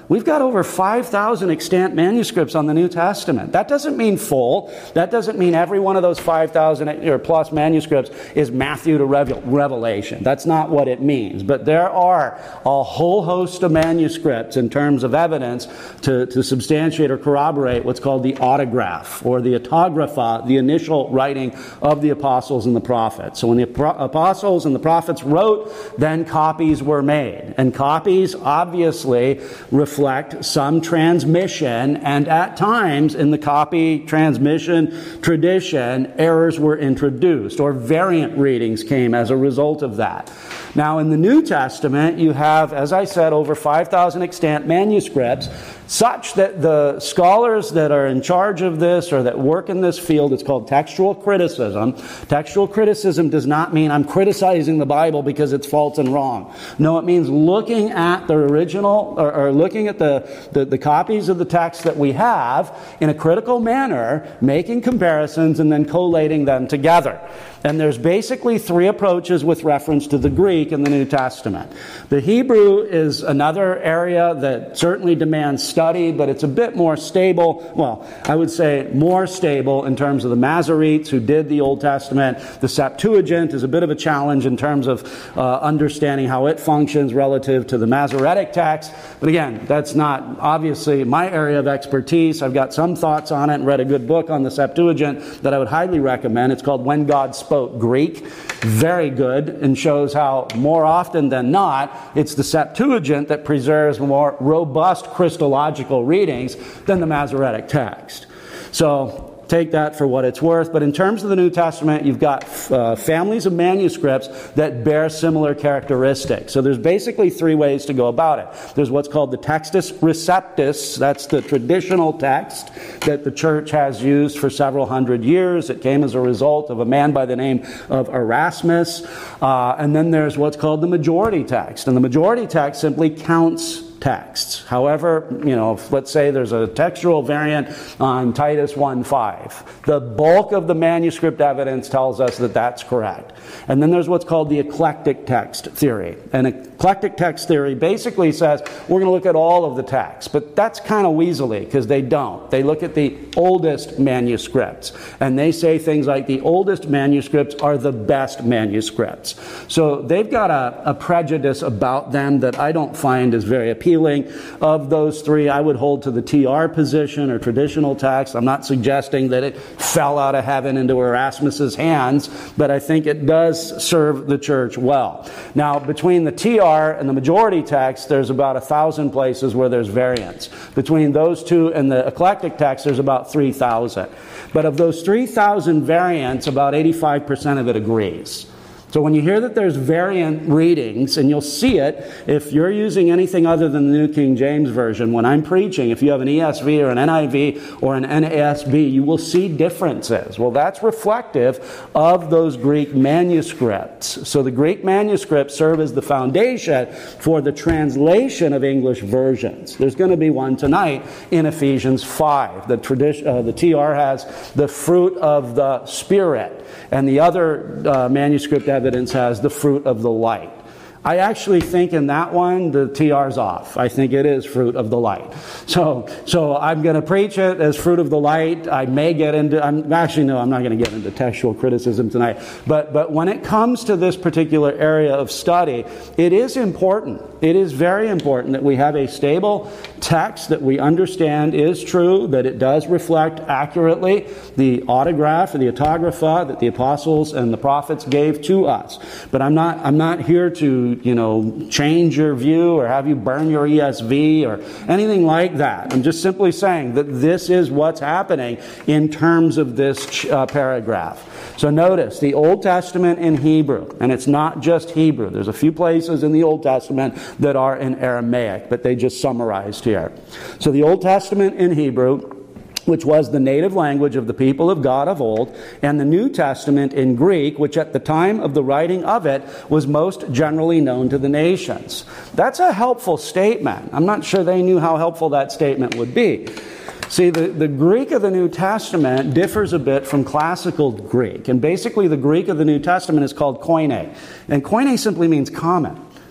We've got over five thousand extant manuscripts on the New Testament. That doesn't mean full. That doesn't mean every one of those five thousand or plus manuscripts is Matthew to Revelation. That's not what it means. But there are a whole host of manuscripts in terms of evidence to, to substantiate or corroborate what's called the autograph or the autographa, the initial writing of the apostles and the prophets. So when the apostles and the prophets wrote, then copies were made. And copies obviously reflect reflect some transmission, and at times in the copy transmission tradition, errors were introduced, or variant readings came as a result of that. Now, in the New Testament, you have, as I said, over five thousand extant manuscripts, such that the scholars that are in charge of this or that work in this field, it's called textual criticism. Textual criticism does not mean I'm criticizing the Bible because it's false and wrong. No, it means looking at the original, or, or looking at the, the, the copies of the text that we have in a critical manner, making comparisons, and then collating them together. And there's basically three approaches with reference to the Greek in the New Testament. The Hebrew is another area that certainly demands study, but it's a bit more stable. Well, I would say more stable in terms of the Masoretes who did the Old Testament. The Septuagint is a bit of a challenge in terms of uh, understanding how it functions relative to the Masoretic text. But again, that's not obviously my area of expertise. I've got some thoughts on it and read a good book on the Septuagint that I would highly recommend. It's called When God Spoke Greek. Very good, and shows how more often than not it's the Septuagint that preserves more robust Christological readings than the Masoretic text. So take that for what it's worth. But in terms of the New Testament, you've got uh, families of manuscripts that bear similar characteristics. So there's basically three ways to go about it. There's what's called the Textus Receptus. That's the traditional text that the church has used for several hundred years. It came as a result of a man by the name of Erasmus. Uh, and then there's what's called the majority text. And the majority text simply counts texts. However, you know, if, let's say there's a textual variant on Titus one five. The bulk of the manuscript evidence tells us that that's correct. And then there's what's called the eclectic text theory. And eclectic text theory basically says we're going to look at all of the texts. But that's kind of weaselly because they don't. They look at the oldest manuscripts. And they say things like the oldest manuscripts are the best manuscripts. So they've got a, a prejudice about them that I don't find is very appealing. Of those three, I would hold to the T R position or traditional text. I'm not suggesting that it fell out of heaven into Erasmus's hands, but I think it does serve the church well. Now, between the T R and the majority text, there's about a thousand places where there's variance. Between those two and the eclectic text, there's about three thousand. But of those three thousand variants, about eighty-five percent of it agrees. So when you hear that there's variant readings, and you'll see it if you're using anything other than the New King James Version, when I'm preaching, if you have an E S V or an N I V or an N A S B, you will see differences. Well, that's reflective of those Greek manuscripts. So the Greek manuscripts serve as the foundation for the translation of English versions. There's going to be one tonight in Ephesians five. The, tradition, uh, the T R has the fruit of the Spirit, and the other uh, manuscript evidence has the fruit of the light. I actually think in that one, the T R's off. I think it is fruit of the light. So so I'm going to preach it as fruit of the light. I may get into, I'm actually, no, I'm not going to get into textual criticism tonight. But, but when it comes to this particular area of study, it is important. It is very important that we have a stable text that we understand is true, that it does reflect accurately the autograph or the autographa that the apostles and the prophets gave to us. But I'm not, I'm not here to, you know, change your view or have you burn your E S V or anything like that. I'm just simply saying that this is what's happening in terms of this uh, paragraph. So notice the Old Testament in Hebrew, and it's not just Hebrew. There's a few places in the Old Testament that are in Aramaic, but they just summarized here. So the Old Testament in Hebrew, which was the native language of the people of God of old, and the New Testament in Greek, which at the time of the writing of it was most generally known to the nations. That's a helpful statement. I'm not sure they knew how helpful that statement would be. See, the, the Greek of the New Testament differs a bit from classical Greek. And basically the Greek of the New Testament is called koine. And koine simply means common.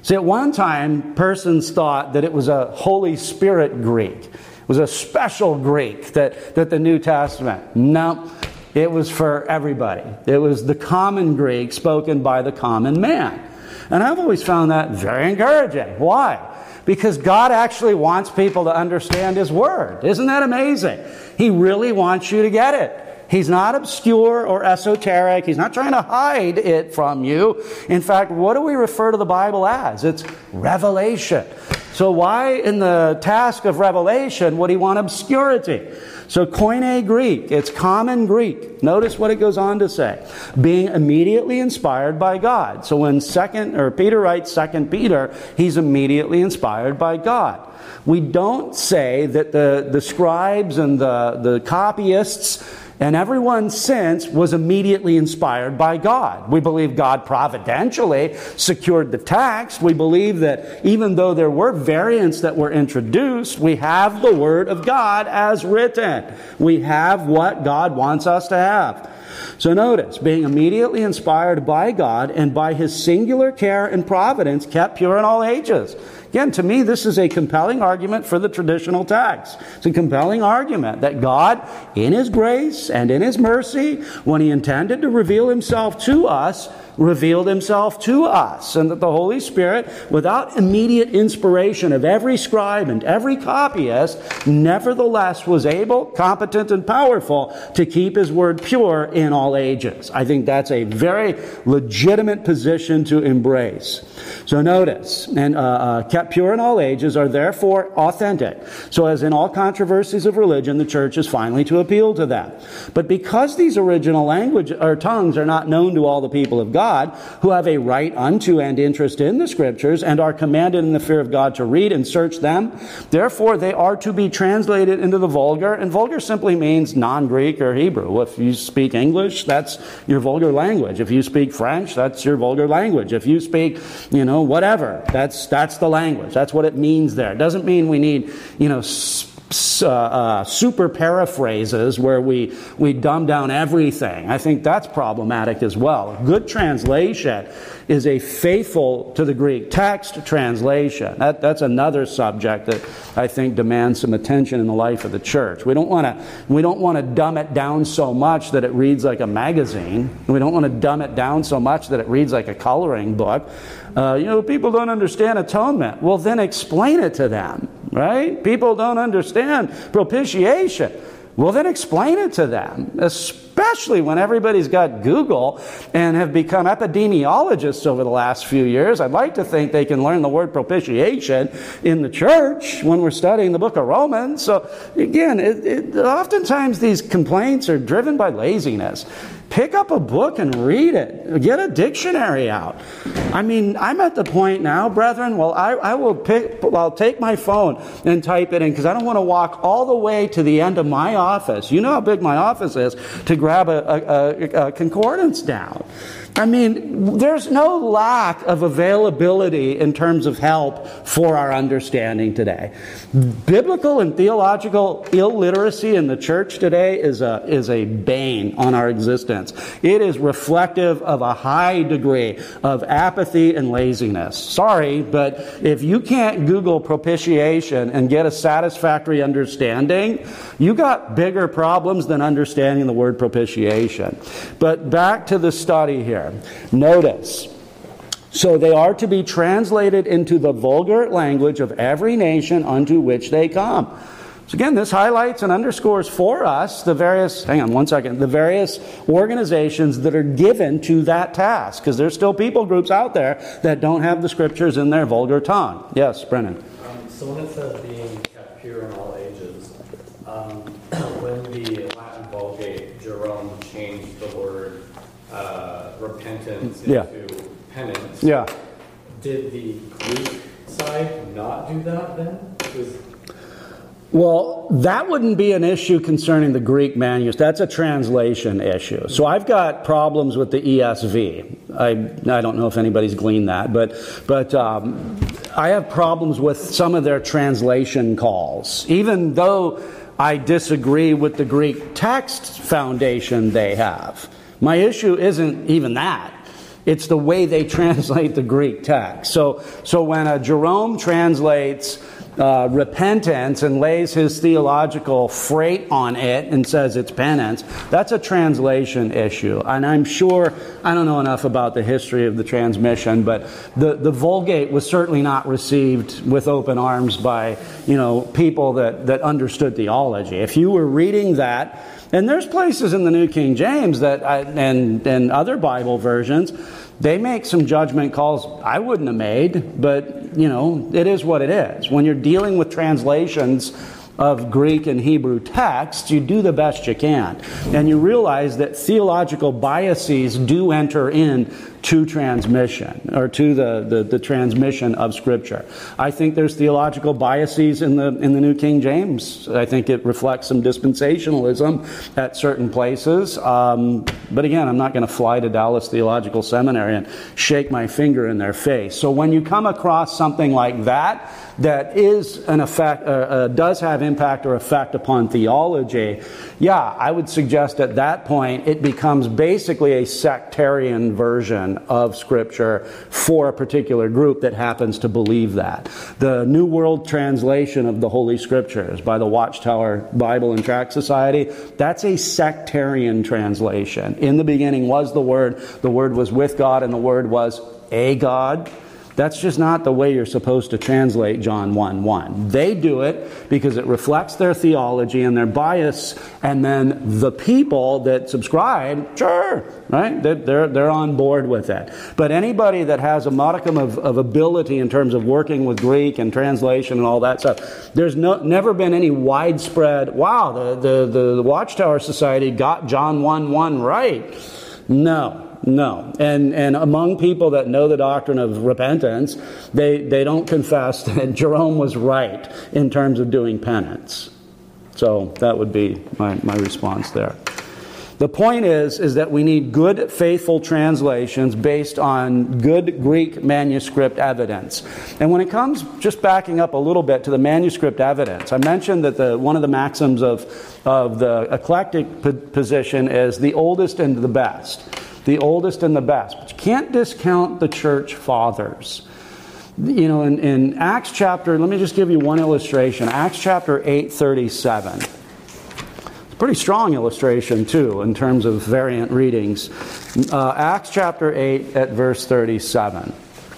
See, at one time, persons thought that it was a Holy Spirit Greek. It was a special Greek that, that the New Testament. No, it was for everybody. It was the common Greek spoken by the common man. And I've always found that very encouraging. Why? Because God actually wants people to understand His Word. Isn't that amazing? He really wants you to get it. He's not obscure or esoteric. He's not trying to hide it from you. In fact, what do we refer to the Bible as? It's revelation. So why in the task of revelation would He want obscurity? So Koine Greek, it's common Greek. Notice what it goes on to say. Being immediately inspired by God. So when second or Peter writes Second Peter, he's immediately inspired by God. We don't say that the, the scribes and the, the copyists and everyone since was immediately inspired by God. We believe God providentially secured the text. We believe that even though there were variants that were introduced, we have the Word of God as written. We have what God wants us to have. So notice, being immediately inspired by God and by His singular care and providence kept pure in all ages. Again, to me, this is a compelling argument for the traditional text. It's a compelling argument that God, in His grace and in His mercy, when He intended to reveal Himself to us, revealed Himself to us, and that the Holy Spirit, without immediate inspiration of every scribe and every copyist, nevertheless was able, competent, and powerful to keep His Word pure in all ages. I think that's a very legitimate position to embrace. So notice, and uh, uh, kept pure in all ages are therefore authentic. So as in all controversies of religion, the church is finally to appeal to them. But because these original language or tongues are not known to all the people of God, who have a right unto and interest in the Scriptures and are commanded in the fear of God to read and search them, therefore they are to be translated into the vulgar. And vulgar simply means non-Greek or Hebrew. If you speak English, that's your vulgar language. If you speak French, that's your vulgar language. If you speak, you know, whatever, that's that's the language. That's what it means there. It doesn't mean we need, you know, Uh, uh, super paraphrases where we, we dumb down everything. I think that's problematic as well. A good translation is a faithful to the Greek text translation. That, that's another subject that I think demands some attention in the life of the church. We don't want to we don't want to dumb it down so much that it reads like a magazine. We don't want to dumb it down so much that it reads like a coloring book. Uh, you know, people don't understand atonement. Well, then explain it to them, right? People don't understand propitiation. Well, then explain it to them, especially when everybody's got Google and have become epidemiologists over the last few years. I'd like to think they can learn the word propitiation in the church when we're studying the book of Romans. So, again, it, it, oftentimes these complaints are driven by laziness. Pick up a book and read it. Get a dictionary out. I mean, I'm at the point now, brethren, well, I, I will pick, I'll take my phone and type it in because I don't want to walk all the way to the end of my office. You know how big my office is, to grab a, a, a, a concordance down. I mean, there's no lack of availability in terms of help for our understanding today. Biblical and theological illiteracy in the church today is a is a bane on our existence. It is reflective of a high degree of apathy and laziness. Sorry, but if you can't Google propitiation and get a satisfactory understanding, you got bigger problems than understanding the word propitiation. But back to the study here. Notice, so they are to be translated into the vulgar language of every nation unto which they come. So again, this highlights and underscores for us the various, hang on one second, the various organizations that are given to that task. Because there's still people groups out there that don't have the Scriptures in their vulgar tongue. Yes, Brennan. Um, so when it says being kept pure in all ages, um, when the Latin Vulgate, Jerome changed the word Uh, repentance into yeah. penance. Yeah. Did the Greek side not do that then? Was... Well, that wouldn't be an issue concerning the Greek manuscript. That's a translation issue. So I've got problems with the E S V. I I don't know if anybody's gleaned that, but but um, I have problems with some of their translation calls, even though I disagree with the Greek text foundation they have. My issue isn't even that. It's the way they translate the Greek text. So, so when a Jerome translates uh, repentance and lays his theological freight on it and says it's penance, that's a translation issue. And I'm sure, I don't know enough about the history of the transmission, but the, the Vulgate was certainly not received with open arms by, you know, people that, that understood theology. If you were reading that, and there's places in the New King James that, I, and, and other Bible versions, they make some judgment calls I wouldn't have made, but, you know, it is what it is. When you're dealing with translations of Greek and Hebrew texts, you do the best you can. And you realize that theological biases do enter in to transmission, or to the, the, the transmission of Scripture. I think there's theological biases in the in the New King James. I think it reflects some dispensationalism at certain places. Um, but again, I'm not going to fly to Dallas Theological Seminary and shake my finger in their face. So when you come across something like that, that is an effect, uh, uh, does have impact or effect upon theology, yeah, I would suggest at that point it becomes basically a sectarian version of Scripture for a particular group that happens to believe that. The New World Translation of the Holy Scriptures by the Watchtower Bible and Tract Society, that's a sectarian translation. In the beginning was the Word, the Word was with God, and the Word was a God. That's just not the way you're supposed to translate John one one. They do it because it reflects their theology and their bias, and then the people that subscribe, sure, right? They're, they're on board with it. But anybody that has a modicum of, of ability in terms of working with Greek and translation and all that stuff, there's no, never been any widespread, wow, the, the, the Watchtower Society got John one one right. No. No. And and among people that know the doctrine of repentance, they, they don't confess that Jerome was right in terms of doing penance. So that would be my, my response there. The point is, is that we need good, faithful translations based on good Greek manuscript evidence. And when it comes, just backing up a little bit to the manuscript evidence, I mentioned that the one of the maxims of, of the eclectic p- position is the oldest and the best. The oldest and the best. But you can't discount the church fathers. You know, in, in Acts chapter, let me just give you one illustration. Acts chapter eight thirty-seven. It's a pretty strong illustration, too, in terms of variant readings. Uh, Acts chapter eight at verse thirty-seven.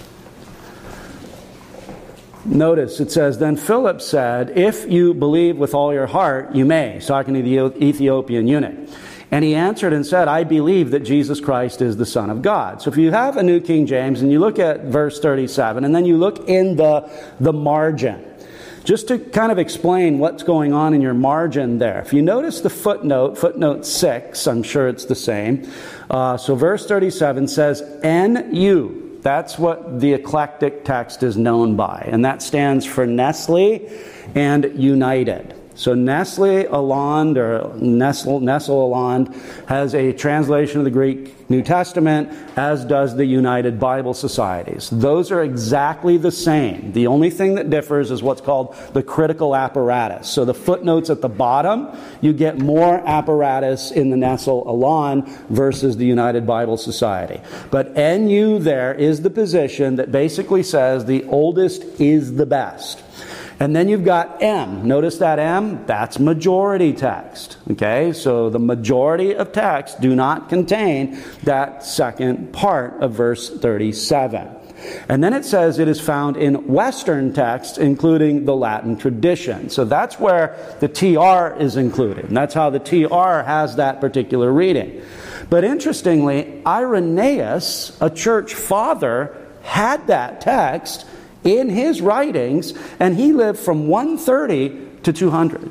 Notice it says, Then Philip said, If you believe with all your heart, you may. He's talking to the Ethiopian eunuch. And he answered and said, I believe that Jesus Christ is the Son of God. So if you have a New King James and you look at verse thirty-seven, and then you look in the, the margin, just to kind of explain what's going on in your margin there. If you notice the footnote, footnote six, I'm sure it's the same. Uh, so verse thirty-seven says, N U. That's what the eclectic text is known by. And that stands for Nestle and United. So Nestle Aland, or Nestle, Nestle Aland, has a translation of the Greek New Testament, as does the United Bible Societies. Those are exactly the same. The only thing that differs is what's called the critical apparatus. So the footnotes at the bottom, you get more apparatus in the Nestle Aland versus the United Bible Society. But N U there is the position that basically says the oldest is the best. And then you've got M. Notice that M? That's majority text. Okay, so the majority of texts do not contain that second part of verse thirty-seven. And then it says it is found in Western texts, including the Latin tradition. So that's where the T R is included. And that's how the T R has that particular reading. But interestingly, Irenaeus, a church father, had that text in his writings, and he lived from one thirty to two hundred.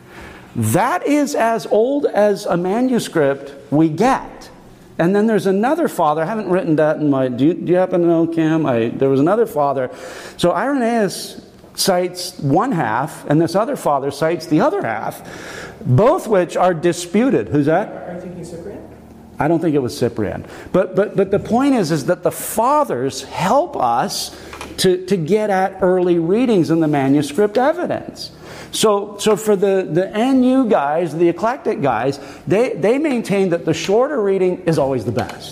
That is as old as a manuscript we get. And then there's another father, I haven't written that in my, do you, do you happen to know, Cam? I, there was another father. So Irenaeus cites one half, and this other father cites the other half, both which are disputed. Who's that? Are you thinking Cyprian? I don't think it was Cyprian. But but but the point is, is that the fathers help us to, to get at early readings in the manuscript evidence. So so for the, the N U guys, the eclectic guys, they, they maintain that the shorter reading is always the best.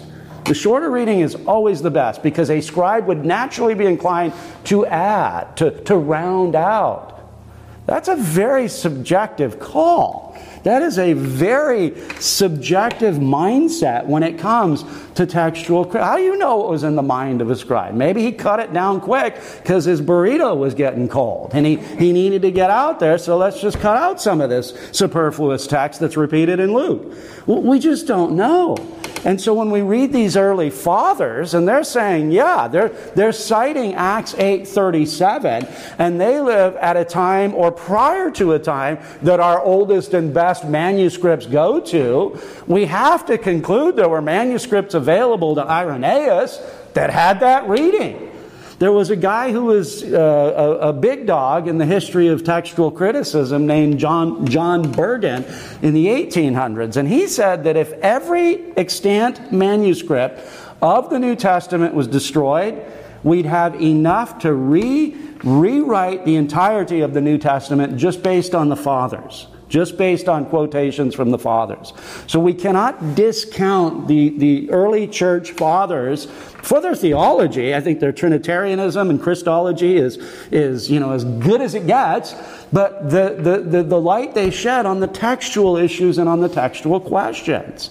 The shorter reading is always the best because a scribe would naturally be inclined to add, to, to round out. That's a very subjective call. That is a very subjective mindset when it comes to textual criticism. How do you know what was in the mind of a scribe? Maybe he cut it down quick because his burrito was getting cold and he, he needed to get out there, so let's just cut out some of this superfluous text that's repeated in Luke. We just don't know. And so when we read these early fathers, and they're saying, yeah, they're, they're citing Acts eight thirty-seven, and they live at a time or prior to a time that our oldest and best manuscripts go to, we have to conclude there were manuscripts available to Irenaeus that had that reading. There was a guy who was uh, a, a big dog in the history of textual criticism named John, John Bergen in the eighteen hundreds. And he said that if every extant manuscript of the New Testament was destroyed, we'd have enough to re, rewrite the entirety of the New Testament just based on the Fathers. Just based on quotations from the Fathers. So we cannot discount the, the early church fathers for their theology. I think their Trinitarianism and Christology is, is you know, as good as it gets. But the, the, the, the light they shed on the textual issues and on the textual questions.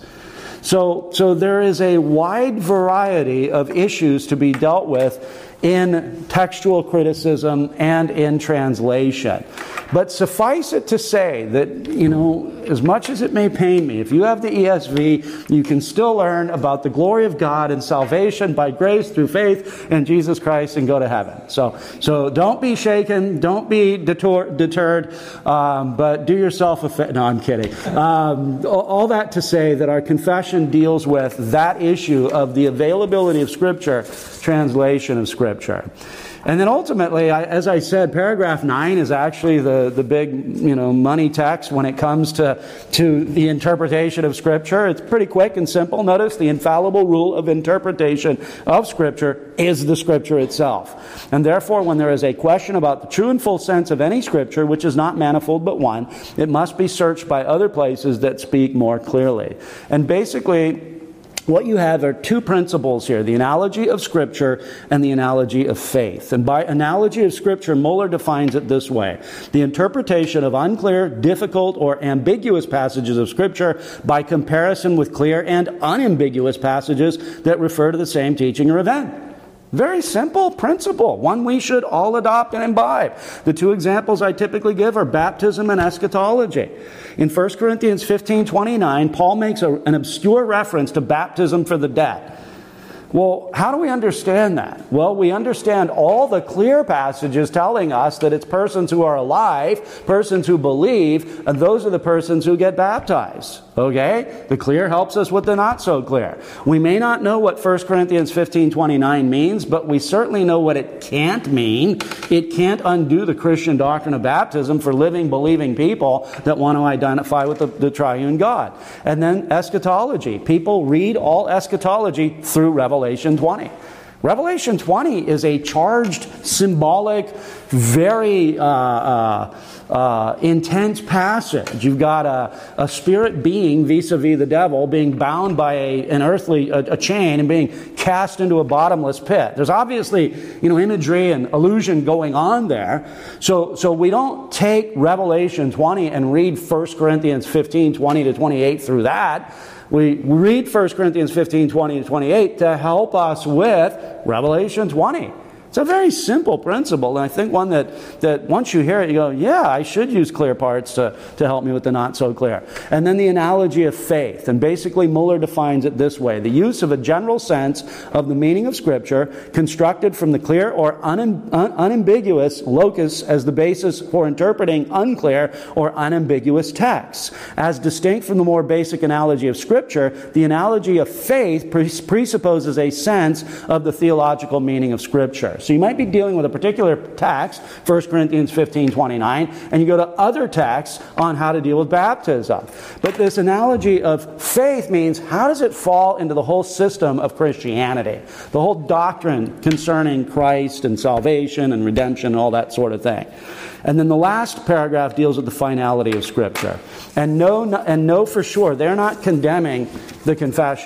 So, so there is a wide variety of issues to be dealt with in textual criticism and in translation. But suffice it to say that, you know, as much as it may pain me, if you have the E S V, you can still learn about the glory of God and salvation by grace through faith in Jesus Christ and go to heaven. So, so don't be shaken, don't be deter- deterred, um, but do yourself a fa- no, I'm kidding. Um, all, all that to say that our confession deals with that issue of the availability of Scripture, translation of Scripture. And then ultimately, I, as I said, paragraph nine is actually the, the big, you know, money text when it comes to, to the interpretation of Scripture. It's pretty quick and simple. Notice the infallible rule of interpretation of Scripture is the Scripture itself. And therefore, when there is a question about the true and full sense of any Scripture, which is not manifold but one, it must be searched by other places that speak more clearly. And basically, what you have are two principles here, the analogy of Scripture and the analogy of faith. And by analogy of Scripture, Muller defines it this way: the interpretation of unclear, difficult, or ambiguous passages of Scripture by comparison with clear and unambiguous passages that refer to the same teaching or event. Very simple principle, one we should all adopt and imbibe. The two examples I typically give are baptism and eschatology. In First Corinthians fifteen twenty-nine, Paul makes a, an obscure reference to baptism for the dead. Well, how do we understand that? Well, we understand all the clear passages telling us that it's persons who are alive, persons who believe, and those are the persons who get baptized. Okay? The clear helps us with the not so clear. We may not know what First Corinthians fifteen twenty-nine means, but we certainly know what it can't mean. It can't undo the Christian doctrine of baptism for living, believing people that want to identify with the, the triune God. And then eschatology. People read all eschatology through Revelation twenty. Revelation twenty is a charged, symbolic, very uh, uh, uh, intense passage. You've got a, a spirit being vis-a-vis the devil being bound by a, an earthly a, a chain and being cast into a bottomless pit. There's obviously, you know, imagery and allusion going on there. So, so we don't take Revelation twenty and read First Corinthians fifteen twenty to twenty-eight through that. We read First Corinthians fifteen twenty to twenty-eight to help us with Revelation twenty. It's a very simple principle, and I think one that, that once you hear it, you go, yeah, I should use clear parts to, to help me with the not so clear. And then the analogy of faith. And basically, Muller defines it this way: the use of a general sense of the meaning of Scripture constructed from the clear or un, un, unambiguous locus as the basis for interpreting unclear or unambiguous texts. As distinct from the more basic analogy of Scripture, the analogy of faith presupposes a sense of the theological meaning of Scripture. So you might be dealing with a particular text, First Corinthians fifteen twenty-nine, and you go to other texts on how to deal with baptism. But this analogy of faith means, how does it fall into the whole system of Christianity? The whole doctrine concerning Christ and salvation and redemption and all that sort of thing. And then the last paragraph deals with the finality of Scripture. And know, and know for sure, they're not condemning the confession.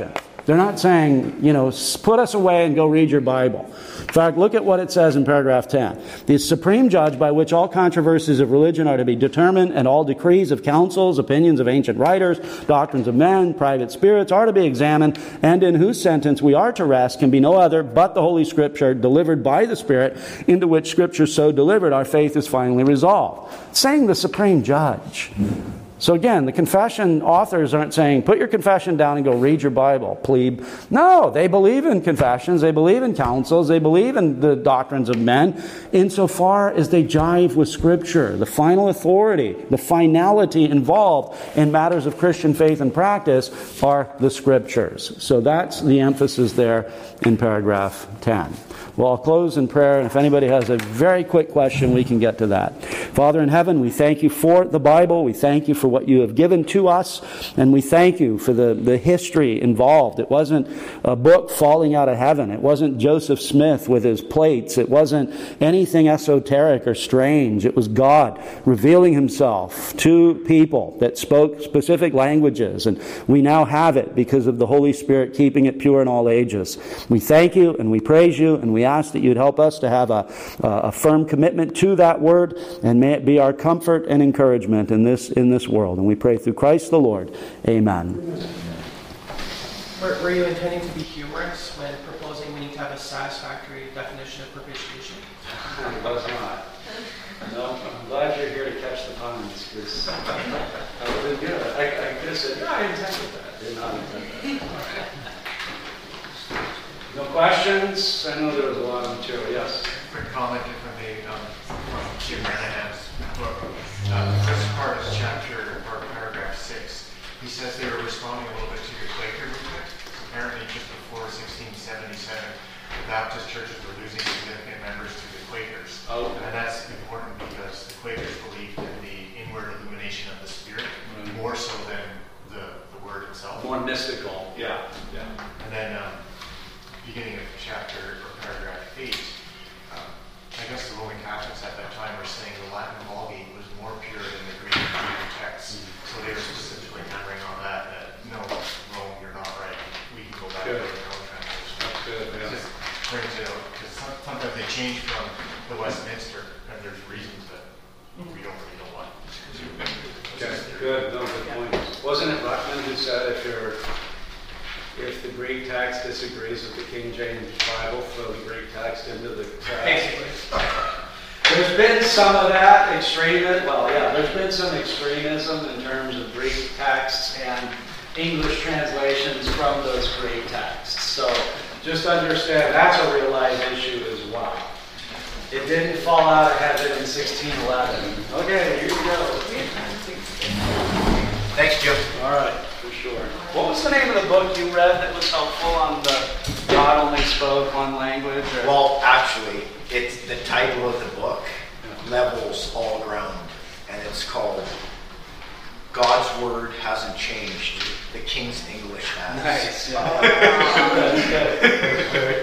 They're not saying, you know, put us away and go read your Bible. In fact, look at what it says in paragraph ten. The supreme judge by which all controversies of religion are to be determined, and all decrees of councils, opinions of ancient writers, doctrines of men, private spirits are to be examined, and in whose sentence we are to rest, can be no other but the Holy Scripture delivered by the Spirit, into which Scripture so delivered our faith is finally resolved. It's saying the supreme judge. So again, the confession authors aren't saying, put your confession down and go read your Bible, plebe. No, they believe in confessions, they believe in councils, they believe in the doctrines of men, insofar as they jive with Scripture. The final authority, the finality involved in matters of Christian faith and practice are the Scriptures. So that's the emphasis there in paragraph ten. Well, I'll close in prayer, and if anybody has a very quick question, we can get to that. Father in heaven, we thank you for the Bible. We thank you for what you have given to us, and we thank you for the, the history involved. It wasn't a book falling out of heaven. It wasn't Joseph Smith with his plates. It wasn't anything esoteric or strange. It was God revealing himself to people that spoke specific languages, and we now have it because of the Holy Spirit keeping it pure in all ages. We thank you, and we praise you, and we ask that you'd help us to have a, a firm commitment to that word, and may it be our comfort and encouragement in this in this world. And we pray through Christ the Lord. Amen. Were, were you intending to be humorous when proposing we need to have a satisfactory definition of propitiation? I was not. No, I'm glad you're here to catch the puns, because that would have been good. I, I could have said, yeah, I intended that. Did not intend that. No questions? I know there was a lot of material. Yes? Quick comment, if I may, um, from Jim Ranahan's book. Uh, the first part is chapter, or paragraph six. He says they were responding a little bit to your Quaker movement. Apparently, just before sixteen seventy-seven, the Baptist churches were losing significant members to the Quakers. Oh. And that's important because the Quakers believed in the inward illumination of the Spirit, mm-hmm. more so than the, the Word itself. More mystical. Yeah. Yeah. And then, um, beginning of chapter or paragraph eight, um, I guess the Roman Catholics at that time were saying the Latin Vulgate was more pure than the Greek Hebrew texts. Mm-hmm. So they were specifically hammering on that, that no, Rome, you're not right. We can go back good. to our own translation. That's good, yeah. It just brings it out, because sometimes they change from the Westminster, and there's reasons that we don't really know why. Okay, good, no, good point. Wasn't it Ruckman who said if you're If the Greek text disagrees with the King James Bible, throw the Greek text into the trash? There's been some of that extremism. Well, yeah, there's been some extremism in terms of Greek texts and English translations from those Greek texts. So just understand that's a real life issue as well. It didn't fall out of heaven in sixteen eleven. Okay, here we go. Thanks, Jim. All right, for sure. What was the name of the book you read that was helpful on the God only spoke one language? Or? Well, actually, it's the title of the book, Levels All Ground, and it's called God's Word Hasn't Changed. The King's English has. Nice. Yeah. Oh, that's good.